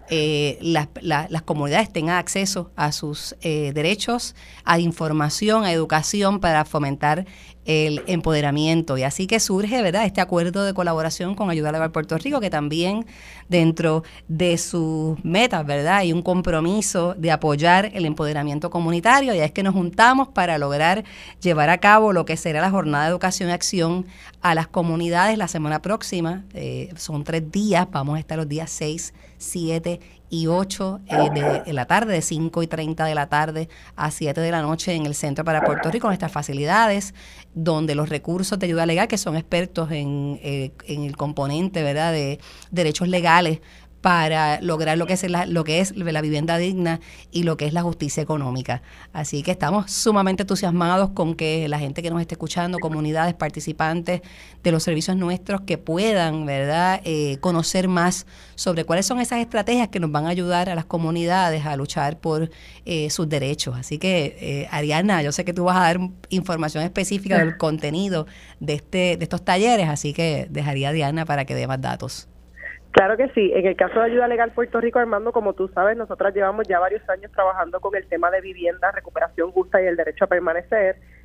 las comunidades tengan acceso a sus derechos, a información, a educación, para fomentar el empoderamiento. Y así que surge, ¿verdad?, este acuerdo de colaboración con Ayuda Legal Puerto Rico, que también dentro de sus metas, ¿verdad?, hay un compromiso de apoyar el empoderamiento comunitario, y es que nos juntamos para lograr llevar a cabo lo que será la jornada de educación y acción a las comunidades la semana próxima. Son 3 días, vamos a estar los días 6, 7 y 8 de la tarde, de 5:30 de la tarde a 7 de la noche en el Centro para Puerto Rico, nuestras facilidades, donde los recursos de ayuda legal, que son expertos en el componente, ¿verdad?, de derechos legales, para lograr lo que es la vivienda digna y lo que es la justicia económica. Así que estamos sumamente entusiasmados con que la gente que nos esté escuchando, comunidades, participantes de los servicios nuestros, que puedan, ¿verdad?, conocer más sobre cuáles son esas estrategias que nos van a ayudar a las comunidades a luchar por sus derechos. Así que, Ariadna, yo sé que tú vas a dar información específica del contenido de estos talleres, así que dejaría a Diana para que dé más datos. Claro que sí. En el caso de Ayuda Legal Puerto Rico, Armando, como tú sabes, nosotras llevamos ya varios años trabajando con el tema de vivienda, recuperación justa y el derecho a permanecer.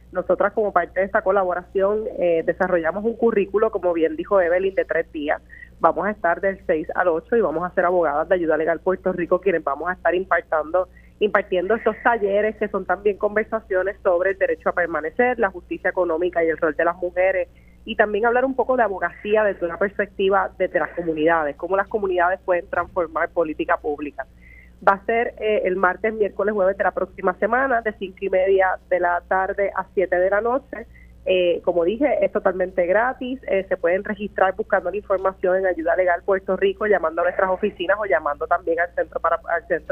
Nosotras, como parte de esta colaboración, desarrollamos un currículo, como bien dijo Evelyn, de 3 días. Vamos a estar del 6 al 8 y vamos a ser abogadas de Ayuda Legal Puerto Rico quienes vamos a estar impartiendo estos talleres que son también conversaciones sobre el derecho a permanecer, la justicia económica y el rol de las mujeres, y también hablar un poco de abogacía desde una perspectiva desde las comunidades, cómo las comunidades pueden transformar política pública. Va a ser el martes, miércoles, jueves de la próxima semana, de 5:30 de la tarde a 7 de la noche. Como dije, es totalmente gratis. Se pueden registrar buscando la información en Ayuda Legal Puerto Rico, llamando a nuestras oficinas o llamando también al centro para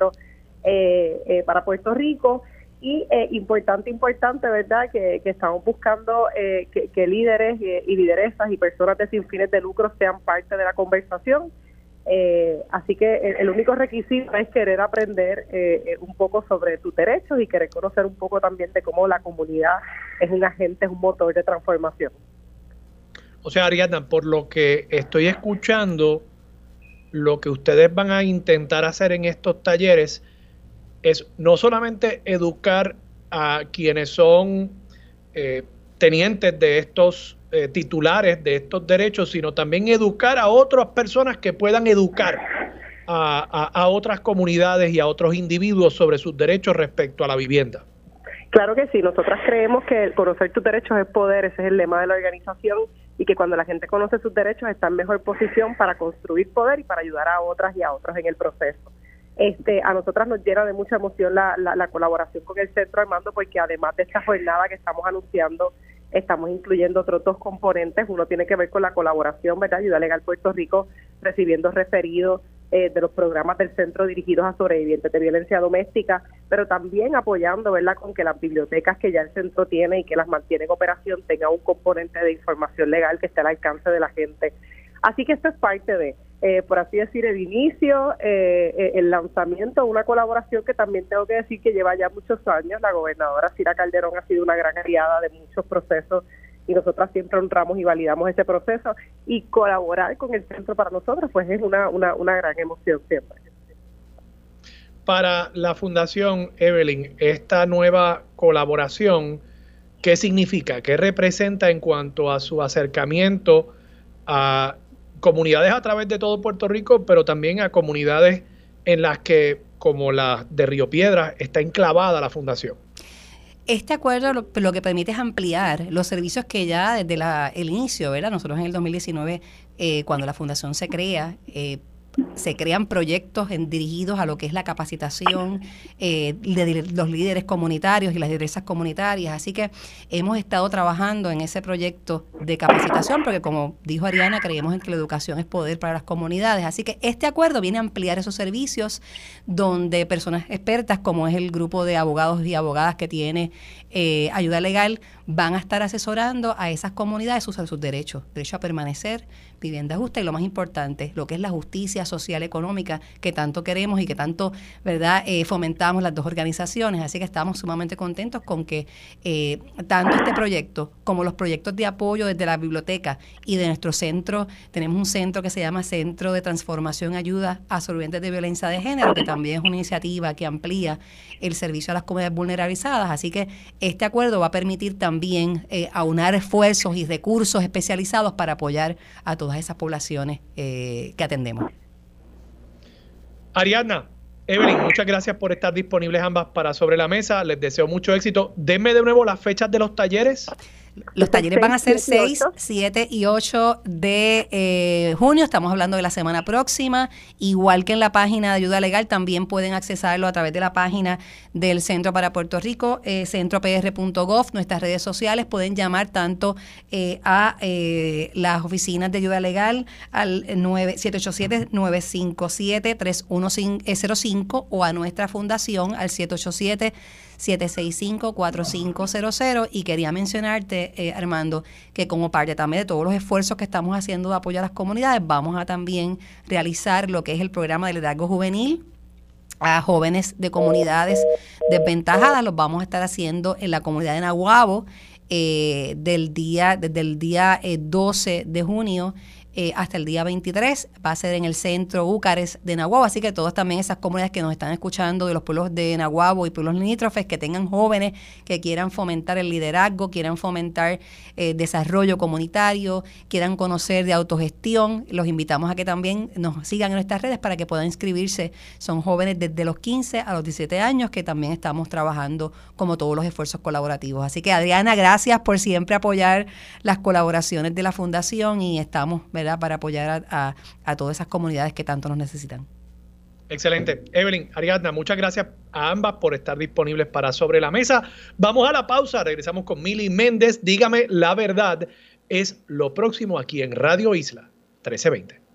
Puerto Rico. Y importante, ¿verdad?, que estamos buscando que líderes y lideresas y personas de sin fines de lucro sean parte de la conversación. Así que el único requisito es querer aprender un poco sobre tus derechos y querer conocer un poco también de cómo la comunidad es un agente, es un motor de transformación. O sea, Ariadna, por lo que estoy escuchando, lo que ustedes van a intentar hacer en estos talleres es no solamente educar a quienes son tenientes de estos titulares de estos derechos, sino también educar a otras personas que puedan educar a otras comunidades y a otros individuos sobre sus derechos respecto a la vivienda. Claro que sí, nosotras creemos que conocer tus derechos es poder, ese es el lema de la organización, y que cuando la gente conoce sus derechos está en mejor posición para construir poder y para ayudar a otras y a otros en el proceso. A nosotras nos llena de mucha emoción la colaboración con el Centro, Armando, porque además de esta jornada que estamos anunciando, estamos incluyendo otros 2 componentes. Uno tiene que ver con la colaboración, ¿verdad? Ayuda Legal Puerto Rico recibiendo referidos de los programas del centro dirigidos a sobrevivientes de violencia doméstica, pero también apoyando, ¿verdad?, con que las bibliotecas que ya el centro tiene y que las mantiene en operación tengan un componente de información legal que esté al alcance de la gente. Así que esto es parte de, por así decir, el inicio, el lanzamiento de una colaboración que también tengo que decir que lleva ya muchos años. La gobernadora Cira Calderón ha sido una gran aliada de muchos procesos y nosotras siempre honramos y validamos ese proceso, y colaborar con el centro para nosotros pues es una gran emoción siempre. Para la Fundación, Evelyn, esta nueva colaboración, ¿qué significa? ¿Qué representa en cuanto a su acercamiento a comunidades a través de todo Puerto Rico, pero también a comunidades en las que, como la de Río Piedras, está enclavada la Fundación? Este acuerdo lo que permite es ampliar los servicios que ya desde el inicio, ¿verdad? Nosotros en el 2019, cuando la Fundación se crea, se crean proyectos dirigidos a lo que es la capacitación de los líderes comunitarios y las lideresas comunitarias. Así que hemos estado trabajando en ese proyecto de capacitación porque, como dijo Ariana, creemos en que la educación es poder para las comunidades. Así que este acuerdo viene a ampliar esos servicios donde personas expertas, como es el grupo de abogados y abogadas que tiene Ayuda Legal, van a estar asesorando a esas comunidades sobre sus derechos, derecho a permanecer, vivienda justa y, lo más importante, lo que es la justicia social económica que tanto queremos y que tanto, ¿verdad?, fomentamos las 2 organizaciones. Así que estamos sumamente contentos con que tanto este proyecto como los proyectos de apoyo desde la biblioteca y de nuestro centro, tenemos un centro que se llama Centro de Transformación y Ayuda a Sobrevivientes de Violencia de Género, que también es una iniciativa que amplía el servicio a las comunidades vulnerabilizadas. Así que este acuerdo va a permitir también aunar esfuerzos y recursos especializados para apoyar a todas esas poblaciones que atendemos. Ariadna, Evelyn, muchas gracias por estar disponibles ambas para Sobre la Mesa. Les deseo mucho éxito. Denme de nuevo las fechas de los talleres. Los talleres van a ser 6, 7 y 8 de junio. Estamos hablando de la semana próxima. Igual que en la página de Ayuda Legal, también pueden accesarlo a través de la página del Centro para Puerto Rico, centropr.gov. Nuestras redes sociales, pueden llamar tanto a las oficinas de Ayuda Legal al 787-957-3105 o a nuestra fundación al 787-765-4500. Y quería mencionarte, Armando, que como parte también de todos los esfuerzos que estamos haciendo de apoyo a las comunidades, vamos a también realizar lo que es el programa de liderazgo juvenil a jóvenes de comunidades desventajadas. Los vamos a estar haciendo en la comunidad de Naguabo desde el día 12 de junio hasta el día 23. Va a ser en el centro Úcares de Naguabo, así que todas también esas comunidades que nos están escuchando de los pueblos de Naguabo y pueblos limítrofes que tengan jóvenes que quieran fomentar el liderazgo, quieran fomentar desarrollo comunitario, quieran conocer de autogestión, los invitamos a que también nos sigan en nuestras redes para que puedan inscribirse. Son jóvenes desde los 15 a los 17 años que también estamos trabajando como todos los esfuerzos colaborativos. Así que Adriana, gracias por siempre apoyar las colaboraciones de la Fundación y estamos, ¿verdad?, para apoyar a todas esas comunidades que tanto nos necesitan. Excelente. Evelyn, Ariadna, muchas gracias a ambas por estar disponibles para Sobre la Mesa. Vamos a la pausa, regresamos con Mili Méndez. Dígame la verdad, es lo próximo aquí en Radio Isla 1320.